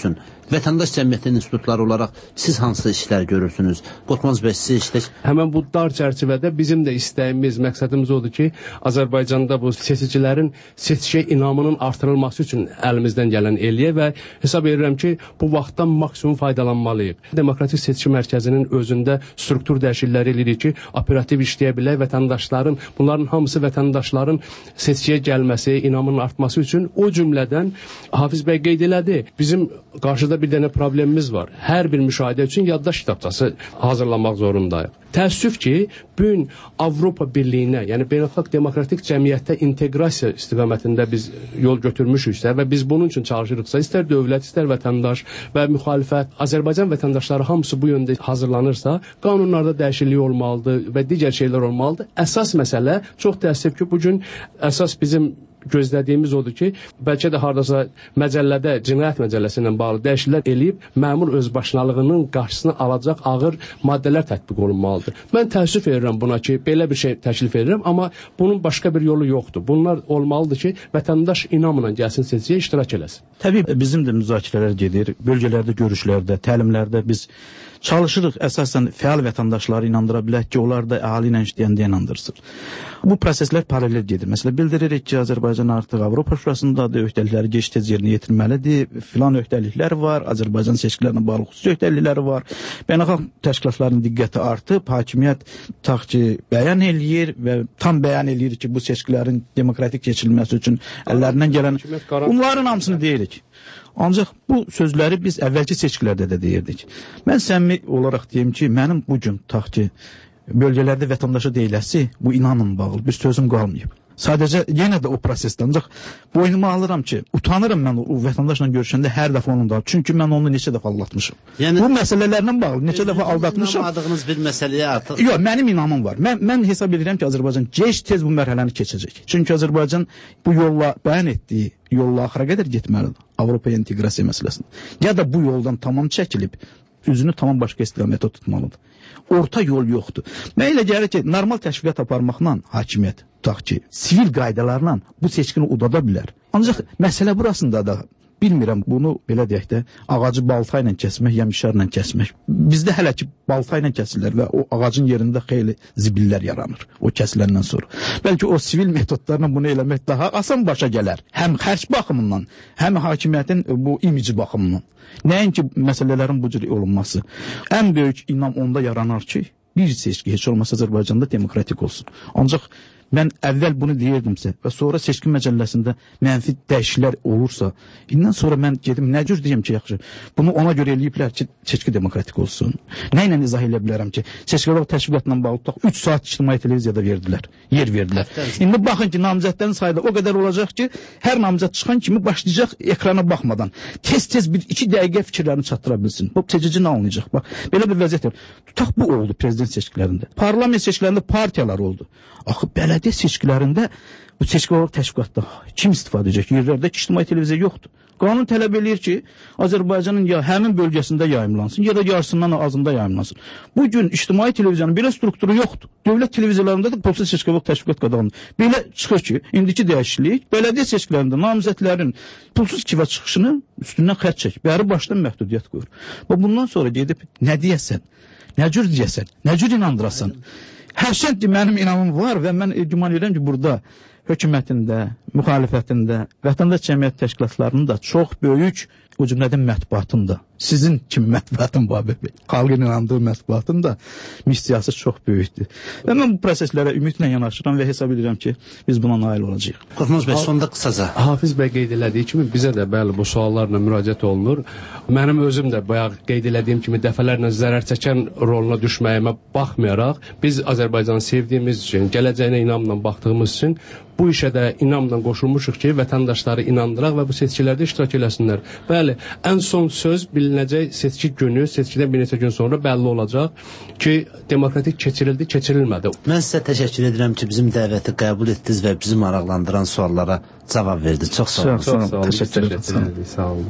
Vətəndaş cəmiyyəti institutları olaraq siz hansı işlər görürsünüz? Qorxmaz bəy, siz işlər... Həmən bu dar çərçivədə bizim də istəyimiz, məqsədimiz odur ki, Azərbaycanda bu seçicilərin seçkiyə inamının artırılması üçün əlimizdən gələn eləyə və hesab edirəm ki, bu vaxtdan maksimum faydalanmalıyıq. Demokratik seçki mərkəzinin özündə struktur dəyişiklikləri eləyirik ki, operativ işləyə bilək, vətəndaşların, bunların hamısı vətəndaşların seçkiyə gəlməsi, inamının artması üçün o cümlədən Hafiz bəy qeyd elədi. Bizim qarşıda bir dənə problemimiz var. Hər bir müşahidə üçün yaddaş kitabçası hazırlamaq zorundayıq. Təəssüf ki, bu gün Avropa Birliyinə, yəni beynəlxalq demokratik cəmiyyətə inteqrasiya istiqamətində biz yol götürmüşüksə və biz bunun üçün çalışırıqsa, istər dövlət, istər vətəndaş və müxalifət, Azərbaycan vətəndaşları hamısı bu yöndə hazırlanırsa, qanunlarda dəyişiklik olmalıdır və digər şeylər olmalıdır. Əsas məsələ, çox təəssüf ki, bu gün əsas bizim gözlədiyimiz odur ki, bəlkə də hardasa məcəllədə, cinayət məcəlləsi ilə bağlı dəyişikliklər eləyib, məmur özbaşınalığının qarşısını alacaq ağır maddələr tətbiq olunmalıdır. Mən təəssüf edirəm buna ki, belə bir şey təklif edirəm, amma bunun başqa bir yolu yoxdur. Bunlar olmalıdır ki, vətəndaş inamla gəlsin seçkiyə iştirak eləsin. Təbii, bizim də müzakirələr gedir, bölgələrdə, görüşlərdə, təlimlərdə biz çalışırıq əsasən fəal vətəndaşları inandıra bilək ki, onlar da əhali ilə işləyəndə inandırsın. Bu proseslər paralel gedir. Məsələn, bildiririk ki, Azərbaycan artıq Avropa Şurasındadır, öhdəlikləri gec-tez yerinə yetirməlidir, filan öhdəliklər var, Azərbaycan seçkilərinə bağlı xüsusi öhdəlikləri var. Beynəlxalq təşkilatların diqqəti artıb, hakimiyyət tutaq ki, bəyan eləyir və tam bəyan eləyir ki, bu seçkilərin demokratik keçirilməsi üçün əllərindən gələn bunların hamısını deyirik. Ancaq bu sözləri biz əvvəlki seçkilərdə də deyirdik. Mən səmimi olaraq deyim ki, mənim bu gün tutaq ki, bölgələrdə vətəndaşa deyiləsi bu inanın bağlı bir sözüm qalmayıb. Sadəcə yenə də o prosesdə, ancaq boynuma alıram ki, utanırım mən o, o vətəndaşla görüşəndə hər dəfə onun da. Çünki mən onu neçə dəfə aldatmışım. Yəni, bu məsələlərlə bağlı neçə dəfə aldatmışım. İnamadığınız bir məsələyə artıq... Yox, mənim inamım var. Mən, mən hesab edirəm ki, Azərbaycan gec-tez bu mərhələni keçəcək. Çünki Azərbaycan bu yolla bəyan etdiyi yolla axıra qədər getməlidir. Avropaya inteqrasiya məsələsində. Ya da bu yoldan tamam çəkilib, üzünü tamam başqa istiqamətə tutmalıdır. Orta yol yoxdur. Mən elə gəlir ki, normal təşviqat aparmaqla hakimiyyət, tutaq ki, sivil qaydalarla bu seçkini udada bilər. Ancaq məsələ burasında da bilmirəm, bunu belə deyək də, ağacı balta ilə kəsmək, ya mişarla kəsmək. Bizdə hələ ki balta ilə kəsirlər və o ağacın yerində xeyli zibillər yaranır o kəsiləndən sonra. Bəlkə o sivil metodlarla bunu eləmək daha asan başa gələr. Həm xərc baxımından, həm hakimiyyətin bu imici baxımından. Nəinki məsələlərin bu cür olunması. Ən böyük inam onda yaranar ki, bir seçki heç olmasa Azərbaycanda demokratik olsun. Ancaq mən əvvəl bunu deyirdimsə və sonra seçki məcəlləsində mənfi dəyişikliklər olursa, indən sonra mən gedim, nə cür deyim ki, yaxşı, bunu ona görə eləyiblər ki, seçki demokratik olsun. Nə ilə izah edə bilərəm ki, seçkilərə təşviqatla bağlı tutaq, üç saat ictimai televiziyada verdilər, yer verdilər. İndi baxın ki, namizədlərin sayı da o qədər olacaq ki, hər namizəd çıxan kimi başlayacaq ekrana baxmadan. Tez-tez bir iki dəqiqə fikirlərini çatdıra bilsin. Bu seçici nə anlayacaq? Bax, belə bir vəziyyət var. Tutaq bu oldu prezident seçkilərində. Parlament seçkilərində partiyalar oldu. Axı bələdiyyə seçkilərində bu seçki olaraq təşviqatda kim istifadə edəcək? Yerlərdə ictimai televiziya yoxdur. Qanun tələb eləyir ki, Azərbaycanın ya həmin bölgəsində yayımlansın, ya da yarısından azında yayımlansın. Bu gün ictimai televiziyanın belə strukturu yoxdur. Dövlət televiziyalarında da pulsuz seçki olaraq təşviqat qadağandır. Belə çıxır ki, indiki dəyişiklik bələdiyyə seçkilərində namizədlərin pulsuz kivə çıxışını üstündən xərc çək. Bəri başdan məhdudiyyət qoyur. Və bundan sonra gedib nə deyəsən, nə cür deyəsən, nə cür inandırasan. Hərçənd mənim inamım var və mən güman edirəm ki, burada hökumətində, müxalifətində, vətəndaş cəmiyyət təşkilatlarının da çox böyük, o cümlədən mətbuatında, sizin kimi mətbuatın Babək bəy, xalqın inandığı mətbuatın da missiyası çox böyükdür. Və mən bu proseslərə ümidlə yanaşıram və hesab edirəm ki, biz buna nail olacağıq. Qorxmaz bəy, sonda qısaca. Hafiz bəy qeyd elədiyi kimi bizə də bəli bu suallarla müraciət olunur. Mənim özüm də bayaq qeyd elədiyim kimi dəfələrlə zərər çəkən roluna düşməyimə baxmayaraq, biz Azərbaycanı sevdiyimiz üçün, gələcəyinə inamla baxdığımız üçün bu işə də inamla qoşulmuşuq ki, vətəndaşları inandıraq və bu seçkilərdə iştirak eləsinlər. Bəli, ən son söz bilinəcək seçki günü, seçkidən bir neçə gün sonra bəlli olacaq ki, demokratik keçirildi, keçirilmədi. Mən sizə təşəkkür edirəm ki, bizim dəvəti qəbul etdiniz və bizi maraqlandıran suallara cavab verdiniz. Çox sağ olun. Çox sağ olun. Təşəkkür edirəm. Sağ olun.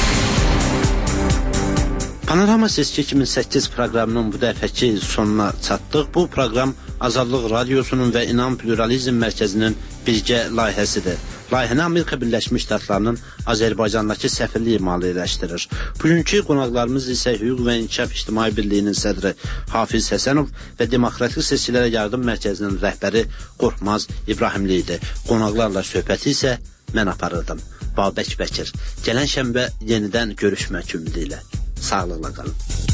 Panorama Seçki iki min səkkiz proqramının bu dəfəki sonuna çatdıq. Bu proqram Azadlıq Radiosunun və İnam Pluralizm Mərkəzinin birgə layihəsidir. Layihəni Amerika Birləşmiş Ştatlarının Azərbaycandakı səfirliyi maliyyələşdirir. Bugünkü qonaqlarımız isə Hüquq və İnkişaf İctimai Birliyinin sədri Hafiz Həsənov və Demokratik Seçkilərə Yardım Mərkəzinin rəhbəri Qorxmaz İbrahimli idi. Qonaqlarla söhbəti isə mən aparırdım. Babək Bəkir. Gələn şənbə yenidən görüşmək ümidi ilə. Sağlıqla qalın.